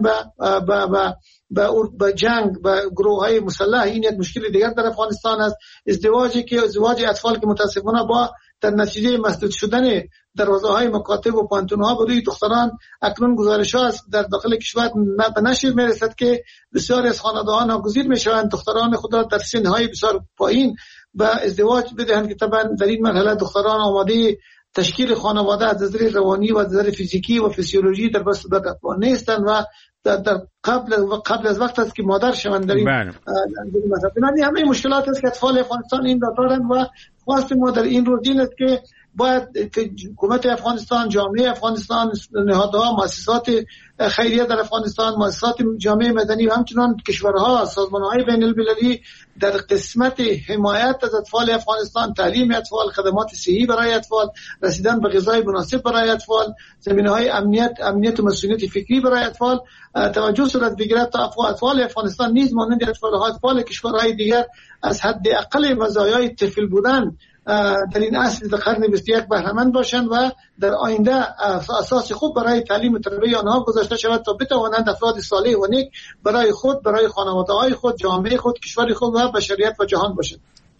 به جنگ و گروه‌های مسلح، این یک مشکل دیگر در افغانستان است. ازدواج اطفال که متاسفانه با در نتیجه مسدود شدن دروازه‌های مکاتب و پانتون‌ها برای دختران اکنون گزارش‌ها است در داخل کشور به نشر می‌رسد که بسیاری از خانواده‌ها ناگزیر می‌شوند دختران خود را در سن‌های بسیار پایین به ازدواج بدهند که طبعا در این مرحله دختران آماده تشکیل خانواده از نظر روانی و از نظر فیزیکی و فیزیولوژی در بس نیستند و در قبل از وقت است که مادر شوند در این مثلا همه مشکلات است که اطفال افغانستان این دارند و خواست ما در این روز این است که باید که حکومت افغانستان، جامعه افغانستان، نهادها، مؤسسات خیریه در افغانستان، مؤسسات جامعه مدنی و همچنان کشورها، سازمان‌های بین‌المللی در قسمت حمایت از اطفال افغانستان، تعلیم اطفال، خدمات صحی برای اطفال، رسیدن به غذای مناسب برای اطفال، زمینه‌های امنیت و مسئولیت فکری برای اطفال توجه صورت بگیرد تا اطفال افغانستان نیز مانند اطفال کشورهای دیگر از حد اقل مزایای طفل بودن در این عصر در قرن 21 بهره‌مند باشند و در آینده اساس خوب برای تعلیم و تربیت آنها گذاشته شود تا بتوانند افراد صالح و نیک برای خود، برای خانواده‌های خود، جامعه خود، کشور خود و بشریت و جهان باشند.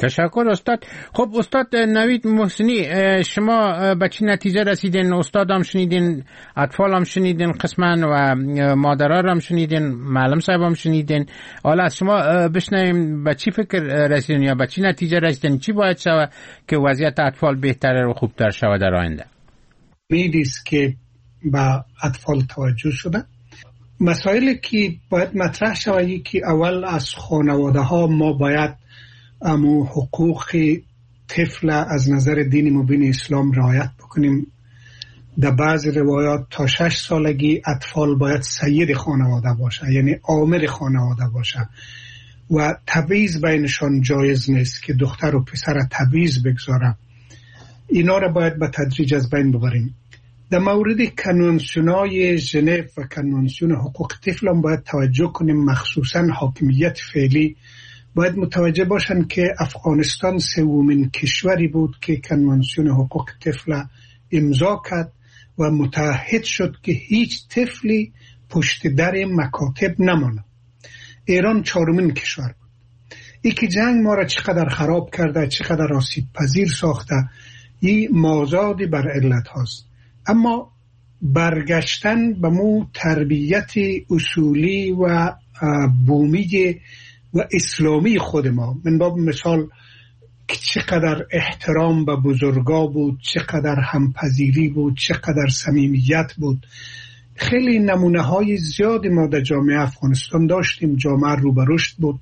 تشکر استاد. خب استاد نوید محسنی، شما به چه نتیجه رسیدین؟ استاد هم شنیدین، اطفال هم شنیدین قسماً و مادرها هم شنیدین، معلم صاحب هم شنیدین. حالا از شما بشنویم به چی فکر رسیدین یا به چی نتیجه رسیدین؟ چی باید شود که وضعیت اطفال بهتر و خوبتر شود در آینده؟ میدیست که با اطفال توجه شده. مسائلی که باید مطرح شود که اول از خانواده ها ما باید امو حقوق طفل از نظر دین مبین اسلام رعایت بکنیم. در بعض روایات تا 6 سالگی اطفال باید سید خانواده باشه، یعنی آمر خانواده باشه و تبعیض بینشان جایز نیست که دختر و پسر تبعیض بگذاره. اینا را باید به تدریج از بین ببریم. در مورد کنوانسیونای ژنو و کنوانسیون حقوق طفل هم باید توجه کنیم، مخصوصا حاکمیت فعلی باید متوجه باشن که افغانستان سومین کشوری بود که کنوانسیون حقوق طفل امضا کرد و متعهد شد که هیچ طفلی پشت در مکاتب نمانه. ایران 4مین کشور بود. ای که جنگ ما را چقدر خراب کرده، چقدر آسیب پذیر ساخته، این مازادی بر علت هاست. اما برگشتن به مو تربیت اصولی و بومی و اسلامی خود ما، من باب مثال که چقدر احترام به بزرگا بود، چقدر همپذیری بود، چقدر صمیمیت بود. خیلی نمونه های زیادی ما در جامعه افغانستان داشتیم. جامعه رو به رشد بود،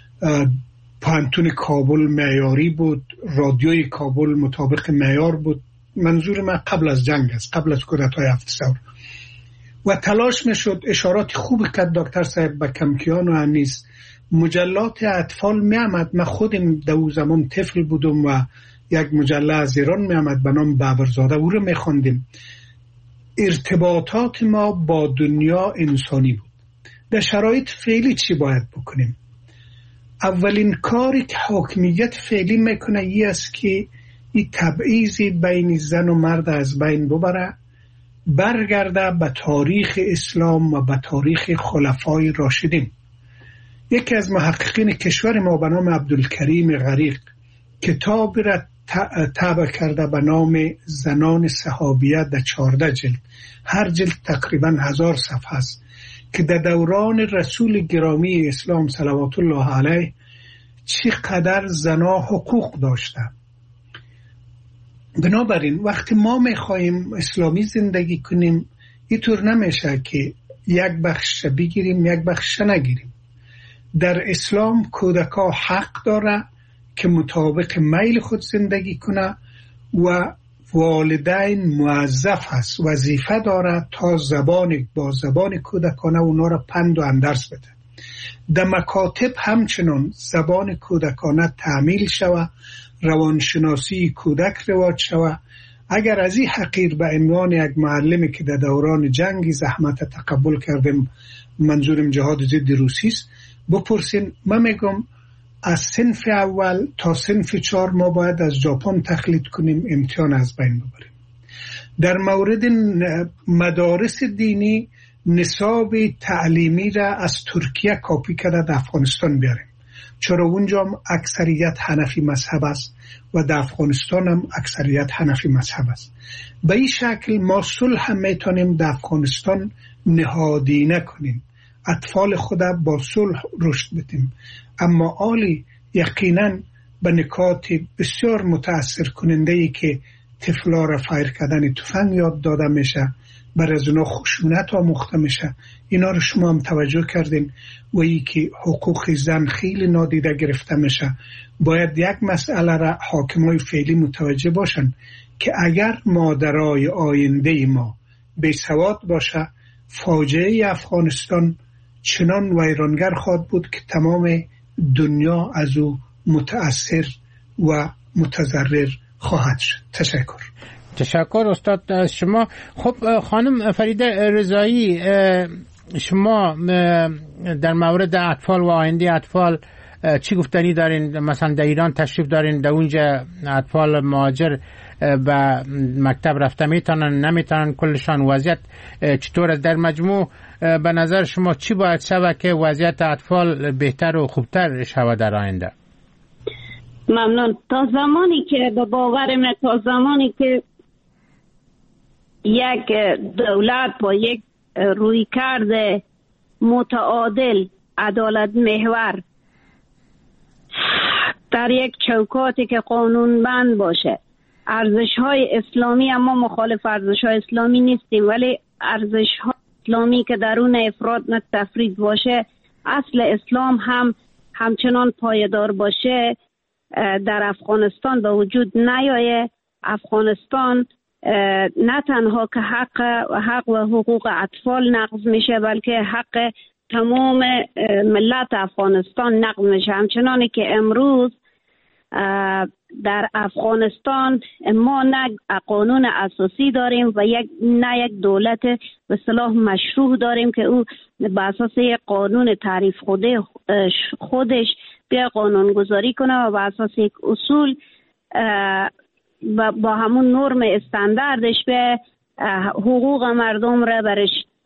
پانتون کابل معیاری بود، رادیوی کابل مطابق معیار بود. منظور من قبل از جنگ است، قبل از کودتای 7 سال. و تلاش میشد، اشارات خوب کرد دکتر صاحب به کمکیان و انیس، مجلات اطفال می آمد. من خودم در اون زمان طفل بودم و یک مجله از ایران می آمد به نام بابرزاده، او رو می خوندیم. ارتباطات ما با دنیا انسانی بود. در شرایط فعلی چی باید بکنیم؟ اولین کاری که حاکمیت فعلی میکنه ای است که این تبعیضی بین زن و مرد از بین ببره، برگرده به تاریخ اسلام و به تاریخ خلفای راشدین. یکی از محققین کشور ما به نام عبدالکریم غریق کتاب را طبع کرده به نام زنان صحابیه در 14 جلد، هر جلد تقریبا 1000 صفحه است، که در دوران رسول گرامی اسلام صلوات الله علیه چقدر زنا حقوق داشته. بنابراین وقتی ما میخوایم اسلامی زندگی کنیم، اینطور نمیشه که یک بخش بگیریم یک بخش نگیریم. در اسلام کودکا حق داره که مطابق میل خود زندگی کنه و والدین موظف است، وظیفه داره تا با زبان کودکانه اونا را پند و اندرس بده. در مکاتب همچنان زبان کودکانه تعمیل شوه، روانشناسی کودک رواج شوه. اگر از این حقیر به عنوان یک معلمی که در دوران جنگی زحمت تقبل کردم، منظورم جهاد ضد روسی است، بپرسین، من میگم از صنف اول تا صنف 4 ما باید از ژاپن تقلید کنیم، امتحان از بین ببریم. در مورد مدارس دینی نصاب تعلیمی را از ترکیه کاپی کرده در افغانستان بیاریم، چرا اونجا هم اکثریت حنفی مذهب است و در افغانستان هم اکثریت حنفی مذهب است. به این شکل ما صلح هم میتونیم در افغانستان نهادینه کنیم، اطفال خود با صلح رشد بدیم. اما عالی یقینا به نکات بسیار متاثر کننده ای که طفلا را فایر کردن تفنگ یاد داده میشه، بر از اونا خشونت آموخته میشه. اینا رو شما هم توجه کردین. و ای که حقوق زن خیلی نادیده گرفته میشه. باید یک مسئله را حاکمای فعلی متوجه باشن که اگر مادرای آینده ما بیسواد باشه، فاجعه افغانستان چنان ویرانگر خواهد بود که تمام دنیا از او متأثر و متضرر خواهد شد. تشکر استاد از شما. خب خانم فریده رضایی، شما در مورد اطفال و آینده اطفال چی گفتنی دارین؟ مثلا در ایران تشریف دارین، در اونجا اطفال مهاجر به مکتب رفته میتونن نمیتونن، کلشان وضعیت چطور است؟ در مجموع به نظر شما چی باید شود که وضعیت اطفال بهتر و خوبتر شود در آینده؟ ممنون. تا زمانی که به باور من، تا زمانی که یک دولت با یک رویکرد متعادل، عدالت محور، در یک چوکاتی که قانونمند باشه، ارزش‌های اسلامی، اما مخالف ارزش‌های اسلامی نیستیم، ولی ارزش‌های اسلامی که درون افراد نه تفرید باشه، اصل اسلام هم همچنان پایدار باشه، در افغانستان به وجود نیایه. افغانستان نه تنها که حق و حقوق اطفال نقض میشه، بلکه حق تمام ملت افغانستان نقض میشه. همچنانی که امروز در افغانستان ما نه قانون اساسی داریم و نه یک دولت به اصطلاح مشروع داریم که او به اساس یک قانون تعریف خودش بیا قانون گذاری کنه و به اساس یک اصول با همون نرم استانداردش به حقوق مردم را برش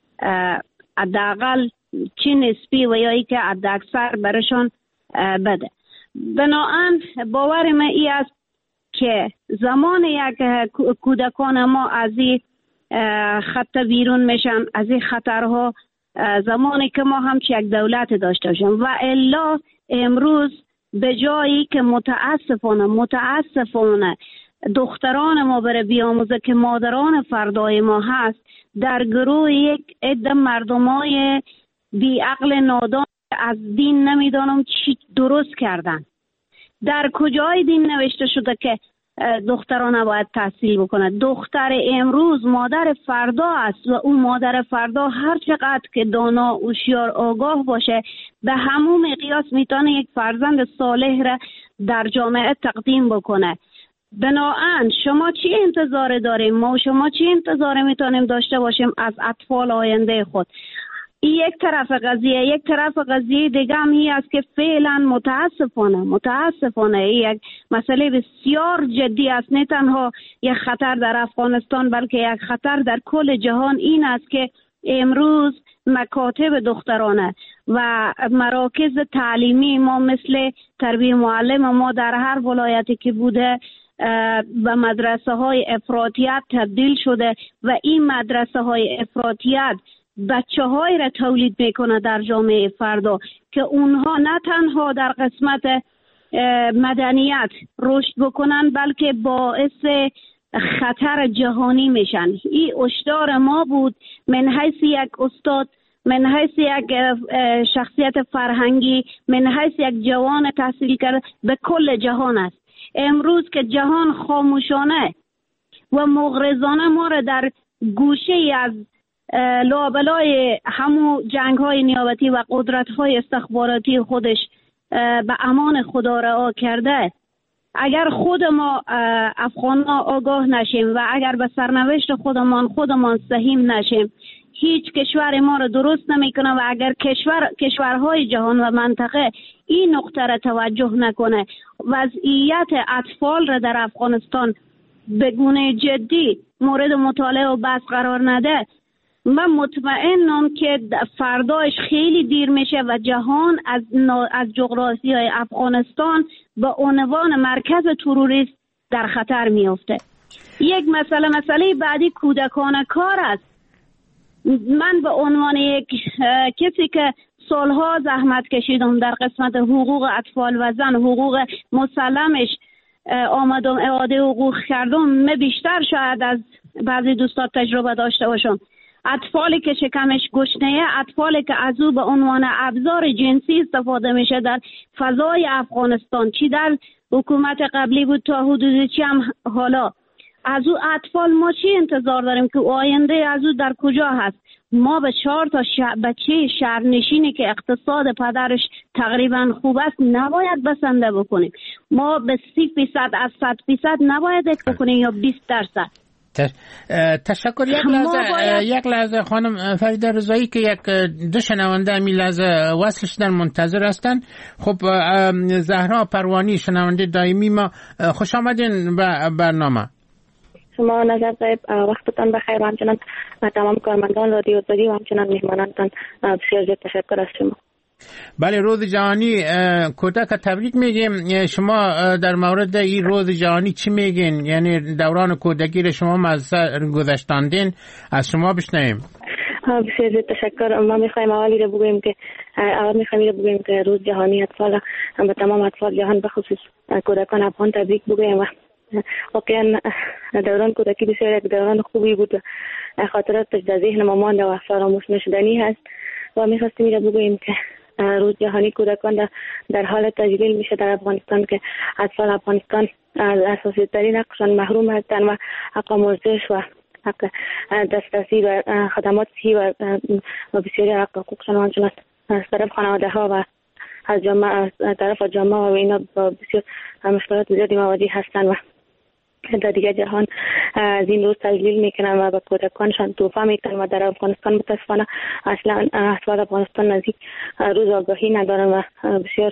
حداقل چی نسبی و یا ای که حداکثر برشان بده. بنابراین باور من ای است که زمان یک کودکان ما از این خط بیرون میشن، از این خطرها، زمانی که ما هم یک دولت داشته باشیم. و الا امروز به جایی که متاسفانه دختران ما بره بیاموزه که مادران فردای ما هست، در گروه یک عده مردمای بی عقل نادان از دین نمیدانم چی درست کردن. در کجای دین نوشته شده که دختران باید تحصیل بکنه؟ دختر امروز مادر فردا است و اون مادر فردا هر چقدر که دانا، هوشیار، آگاه باشه، به همون مقیاس میتونه یک فرزند صالح را در جامعه تقدیم بکنه. بنابراین شما چی انتظار داریم؟ ما و شما چی انتظار میتونیم داشته باشیم از اطفال آینده خود؟ یک طرف قضیه دیگه هم این است که فعلا متاسفانه یک مسئله بسیار جدی است، نه تنها یک خطر در افغانستان بلکه یک خطر در کل جهان. این است که امروز مکاتب دخترانه و مراکز تعلیمی ما مثل تربیه معلم ما در هر ولایتی که بوده و مدرسه های افراطیت تبدیل شده و این مدرسه های افراطیت بچه های را تولید میکنه در جامعه فردا که اونها نه تنها در قسمت مدنیت رشد بکنن بلکه باعث خطر جهانی میشن. این هشدار ما بود من حیث یک استاد، من حیث یک شخصیت فرهنگی، من حیث یک جوان تحصیل کرده به کل جهان است. امروز که جهان خاموشانه و مغرضانه ما را در گوشه از لابلای همو جنگ های نیابتی و قدرت های استخباراتی خودش به امان خدا رها کرده، اگر خود ما افغان ها آگاه نشیم و اگر به سرنوشت خودمان سهیم نشیم، هیچ کشور ما را درست نمیکنه. و اگر کشورهای جهان و منطقه این نقطه را توجه نکنه، وضعیت اطفال را در افغانستان به گونه جدی مورد مطالعه و بحث قرار نده، من مطمئنم که فرداش خیلی دیر میشه و جهان از جغرافیای افغانستان به عنوان مرکز تروریست در خطر میفته. یک مسئله بعدی کودکان کار است. من به عنوان یک کسی که سالها زحمت کشیدم در قسمت حقوق اطفال و زن، حقوق مسلمش آمدم اعاده حقوق کردم، بیشتر شاید از بعضی دوستان تجربه داشته باشم. اطفالی که شکمش گشنه، اطفالی که از او به عنوان ابزار جنسی استفاده میشه در فضای افغانستان، چی در حکومت قبلی بود تا حدودی چی هم حالا، از او اطفال ما چی انتظار داریم که آینده از او در کجا هست؟ ما به 4 تا بچه شهرنشینی که اقتصاد پدرش تقریبا خوب است نباید بسنده بکنیم. ما به 30% از 100% نباید بکنیم یا 20%. تشکر. یک لحظه خانم فریده رضایی که دو شنونده امی لحظه وصل شدن منتظر هستن. خب زهرا پروانی شنونده دائمی ما، خوش آمدین به برنامه. شما نظر صاحب وقتتان بخیر و همچنان تمام کارمندان رادیو آزادی و همچنان مهمانانتان بسیار زیاد تشکر از شما. بله، روز جهانی کودک تبریک میگیم. شما در مورد این روز جهانی چی میگین؟ یعنی دوران کودکی رو شما گذشتاندین، از شما بشنویم. بسیار تشکر. ما میخوایم اولی رو بگویم که روز جهانی اطفال به تمام اطفال جهان به خصوص کودکان افغان تبریک بگویم. و واقعا دوران کودکی بسیار یک دوران خوبی بود و خاطراتش در ذهن ما مانده و فراموش نشدنی هست و میخواستیم رو بگویم که روز جهانی کودکان در حال تجلیل میشه در افغانستان که اطفال افغانستان از اساسی ترین حقشان محروم هستند و حق آموزش و حق دسترسی و خدمات صحی و بسیاری حق حقوقشان همچنین از طرف خانواده ها و از طرف جامعه و اینا با بسیار مشکلات زیادی مواجه هستند و در دیگه جهان از این روز تجلیل میکنن و به کودکانشان تحفه میکنن و در افغانستان متاسفانه اصلا اطفال افغانستان نزدیک روز آگاهی ندارن و بسیار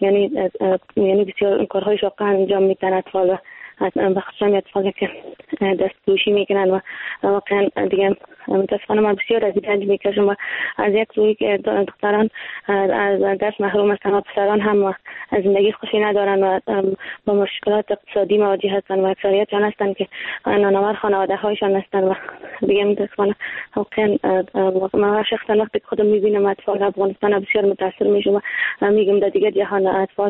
یعنی بسیار کارهای شاقه انجام میدن اطفال و بخصوصا اطفالی که دستپوشی میکنن و واقعا دیگه متاسفانه ما بسیار از رنج میکشیم و از یک روی که دختران از درس محروم هستن و پسران هم از زندگی خوشی ندارن و با مشکلات اقتصادی مواجه هستن و اکثریت هستن که نانآور خانواده هایشان هستن و دیگه متاسفانه واقعا ما شخصا وقتی خودم میبینم اطفال افغانستان بسیار متاثر میشم و میگم در دیگه جهان اطفال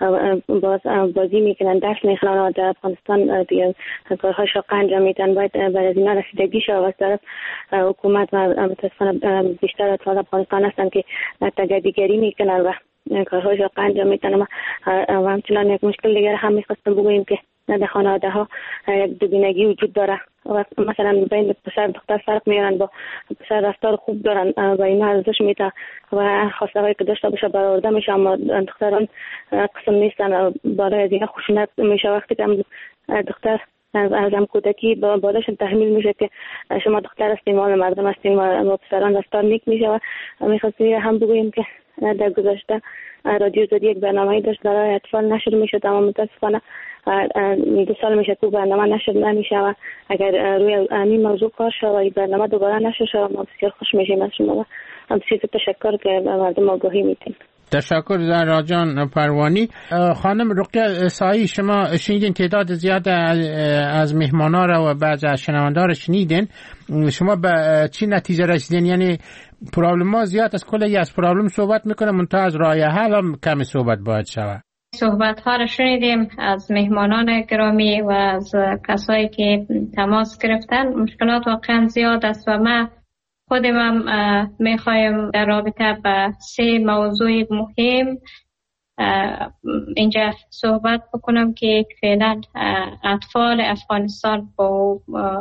بازی میکنن، درس میخونن و در افغانستان دیگه کارهای شاقه انجام میدن. باید برای از اینا رسیدگی شود از طرف حکومت و متاسفانه بیشتر اطفال افغانستان هستن که تجدیدگری میکنن و کارهای شاقه انجام میدن و همچنان یک مشکل دیگر هم میخواستم بگوییم که در خانواده ها یک دوگانگی وجود داره و مثلا بین پسر دختر فرق میارن، با پسر رفتار خوب دارن و اینا ارزش میده و خواسته هایی که داشته باشه برآورده میشه، اما دختران قسم نیستن و بالای از اینا خشونت میشه. وقتی که دختر از هم کودکی بالاشون تحمیل میشه که شما دختر هستین، مال مردم هستین و پسران رفتار نیک میشه و میخواستیم هم بگوییم که در گذشته رادیو زدی یک برنامه‌ای داشت برای اطفال نشر میشه، اما متاسفانه 2 سال میشه که برنامه نشر نمیشه و اگر روی این موضوع کار شد و این برنامه دوباره نشر شد ما بسیار خوش میشیم از شما و بسیار تشکر که مردم آگاهی میدین. تشکر زهرا جان پروانی. خانم رقیه سایی، شما شنیدین تعداد زیاد از مهمانا را و بعض از شنونده‌ها را شنیدین، شما به چی نتیجه رسیدین؟ یعنی پرابلم‌ها زیاد از کلی از پرابلم صحبت میکنه، منتها از راه حل هم کمی صحبت باید شود. صحبت‌ها را شنیدیم از مهمانان گرامی و از کسایی که تماس گرفتن. مشکلات واقعا زیاد است و ما خودم هم میخوایم در رابطه با 3 موضوع مهم اینجا صحبت بکنم که فعلا اطفال افغانستان با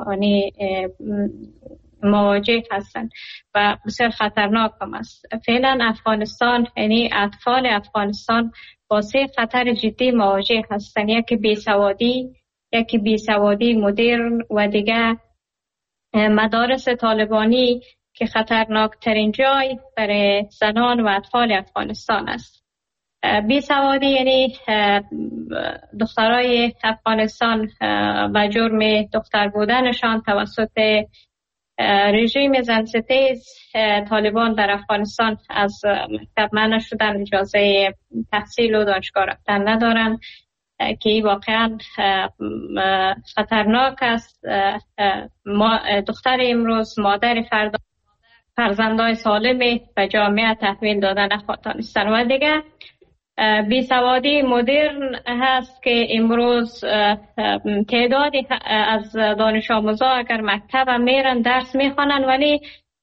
مواجه هستند و بسیار خطرناک هم است. فعلا افغانستان یعنی اطفال افغانستان با 3 خطر جدی مواجه هستند. یکی بیسوادی مدرن و دیگه مدارس طالبانی که خطرناک ترین جای برای زنان و اطفال افغانستان است. بیسوادی یعنی دخترای افغانستان با جرم دختر بودنشان توسط رژیم زنستیز طالبان در افغانستان از مکتب منع شدن، اجازه تحصیل و دانشگاه رفتن ندارند که واقعا خطرناک است. دختر امروز مادر فردا فرزندای سالم به جامعه تحویل دادن نخواهند. و دیگه بیسوادی مدرن هست که امروز تعدادی از دانش آموزا اگر مکتب هم میرن درس میخوانن ولی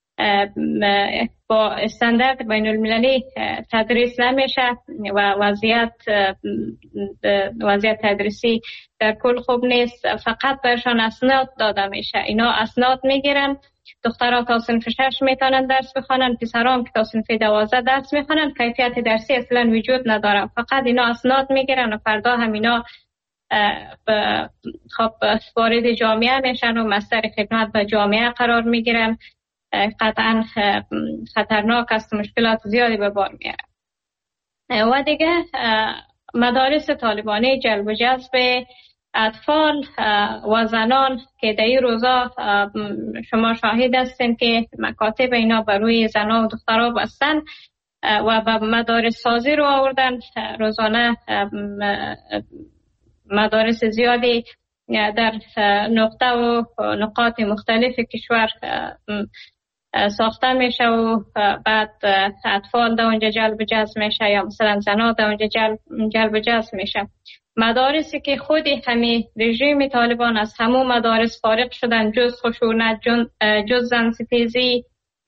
با استاندارد بین المللی تدریس نمیشه و وضعیت تدریسی در کل خوب نیست. فقط برشان اسناد داده میشه. اینا اسناد میگیرن. دخترها تا صنف 6 میتونن درس بخونن، پسرها که تا صنف 12 درس میخونن. کیفیت درسی اصلا وجود نداره، فقط اینا اسناد میگیرن و فردا هم اینا خب وارد جامعه میشن و مصدر خدمت به جامعه قرار میگیرن. قطعا خطرناک است، مشکلات زیادی به بار میاره. و دیگه مدارس طالبانی جلب و جذب اطفال و زنان که در این روزا شما شاهد هستین که مکاتب اینا بر روی زنان و دخترها بستن و به مدارس سازی رو آوردن. روزانه مدارس زیادی در نقطه و نقاط مختلف کشور ساخته میشه و بعد اطفال در اونجا جلب جذب میشه یا مثلا زنان در اونجا جلب جذب میشه. مدارسی که خودی همین رژیم طالبان از همون مدارس فارغ شدن، جز خشونت، جز زنستیزی،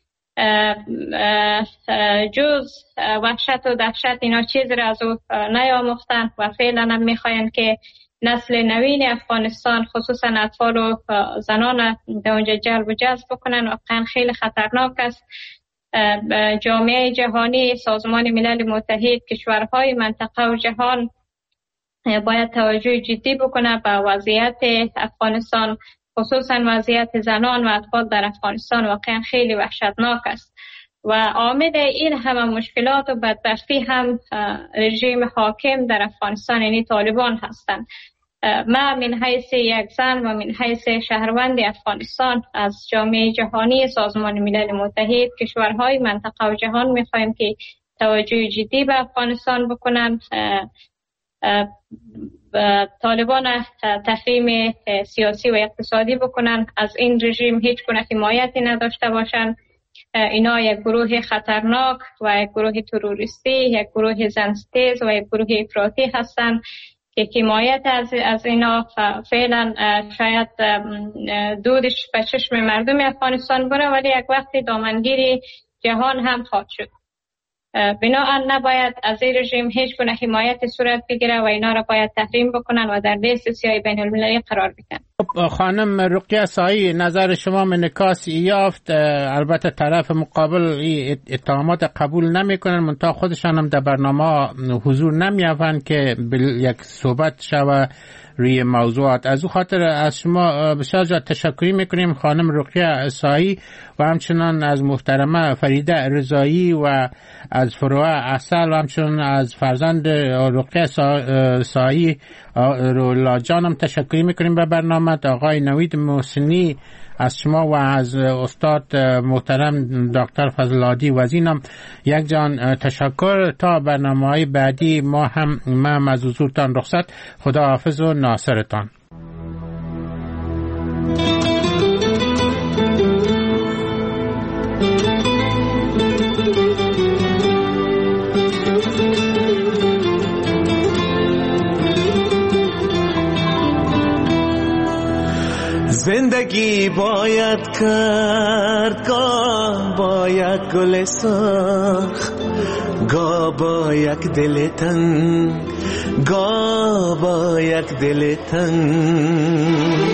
جز وحشت و دهشت، اینا چیزی را از او نیاموختن و فعلا هم میخواین که نسل نوین افغانستان خصوصا اطفال و زنان در اونجا جلب و جذب بکنن. واقعا خیلی خطرناک است. جامعه جهانی، سازمان ملل متحد، کشورهای منطقه و جهان باید توجه جدی بکنه به وضعیت افغانستان، خصوصا وضعیت زنان و اطفال در افغانستان. واقعا خیلی وحشتناک است و عامل این همه مشکلات و بدبختی هم رژیم حاکم در افغانستان یعنی طالبان هستند. ما من حیث یک زن و من حیث شهروند افغانستان از جامعه جهانی، سازمان ملل متحد، کشورهای منطقه و جهان میخوایم که توجه جدی به افغانستان بکنن. طالبان تحریم سیاسی و اقتصادی بکنن، از این رژیم هیچ گونه حمایتی نداشته باشن. اینا یک گروه خطرناک و یک گروه تروریستی، یک گروه زنستیز و یک گروه افراطی هستند که حمایت از اینا فعلا شاید دودش به چشم مردم افغانستان بره، ولی یک وقتی دامنگیری جهان هم خواهد شد. بنابراین نباید از این رژیم هیچ گونه حمایت صورت بگیره و اینا را باید تحریم بکنن و در لیست سیاه بین المللی قرار بدن. خانم رقیه سایی، نظر شما منعکس یافت. البته طرف مقابل اتهامات قبول نمیکنن، منتها خودشان هم در برنامه حضور نمی‌یابند که یک صحبت شوه روی موضوعات. از او خاطر از شما بسیار زیاد تشکر میکنیم خانم رقیه سایی و همچنان از محترمه فریده رضایی و از فروع اصل و همچنان از فرزند رقیه سایی لاجان هم تشکر میکنیم به برنامه. آقای نوید محسنی از شما و از استاد محترم دکتر فضل‌الهادی وزینم یک جان تشکر. تا برنامه‌های بعدی ما هم از حضورتان رخصت. خدا حافظ و ناصرتان. زندگی باید کرد، گاه با یک گل سرخ، گاه با یک دل تنگ، گاه با یک دل تنگ.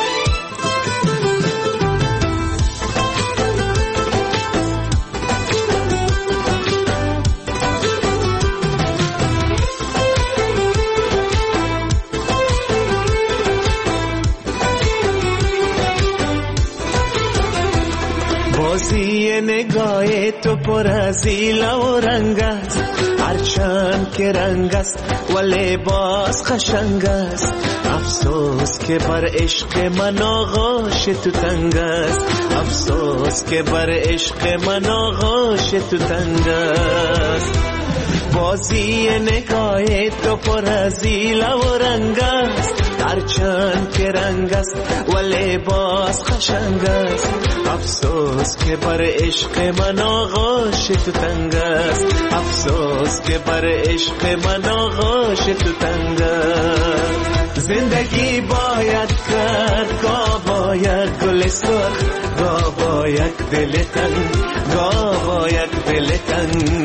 بازی نگاه تو پر از ایله و رنگ است، هرچند که رنگ است ولی باز قشنگ است. افسوس که بر عشق من آغوش تو تنگ است، افسوس که بر عشق من آغوش تو تنگ است. بازی نگاه تو پر از ایله و رنگ است، هرچند که رنگ است ولی باز قشنگ است. افسوس که بر عشق من آغوش تو تنگ است، افسوس که بر عشق من آغوش تو تنگ است. زندگی باید کرد، گاه با یک گل سرخ، گاه با یک دل تنگ، گاه با یک دل تنگ.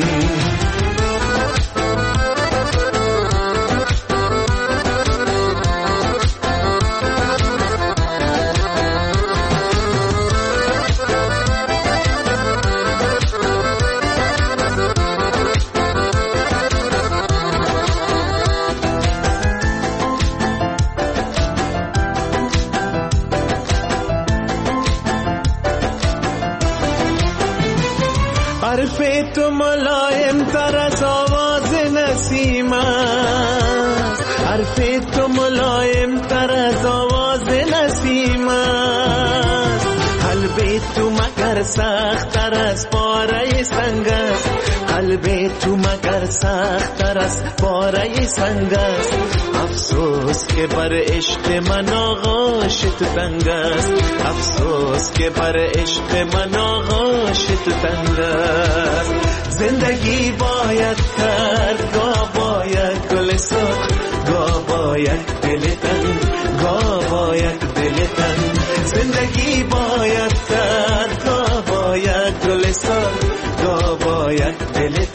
حرف تو ملایم تر از آواز نسیم است، حرف تو ملایم تر از آواز نسیم است. قلب تو مگر سخت تر از پاره سنگ است، قلب تو مگر سخت تر از باره سنگ است. افسوس که بر عشق من آغوش تو تنگ است. افسوس که بر عشق من آغوش تو تنگ است. زندگی باید کرد، گاه باید گل سرخ، گاه باید دل تنگ، گاه باید دل تنگ. زندگی باید کرد، گاه باید گل سرخ، گاه باید دل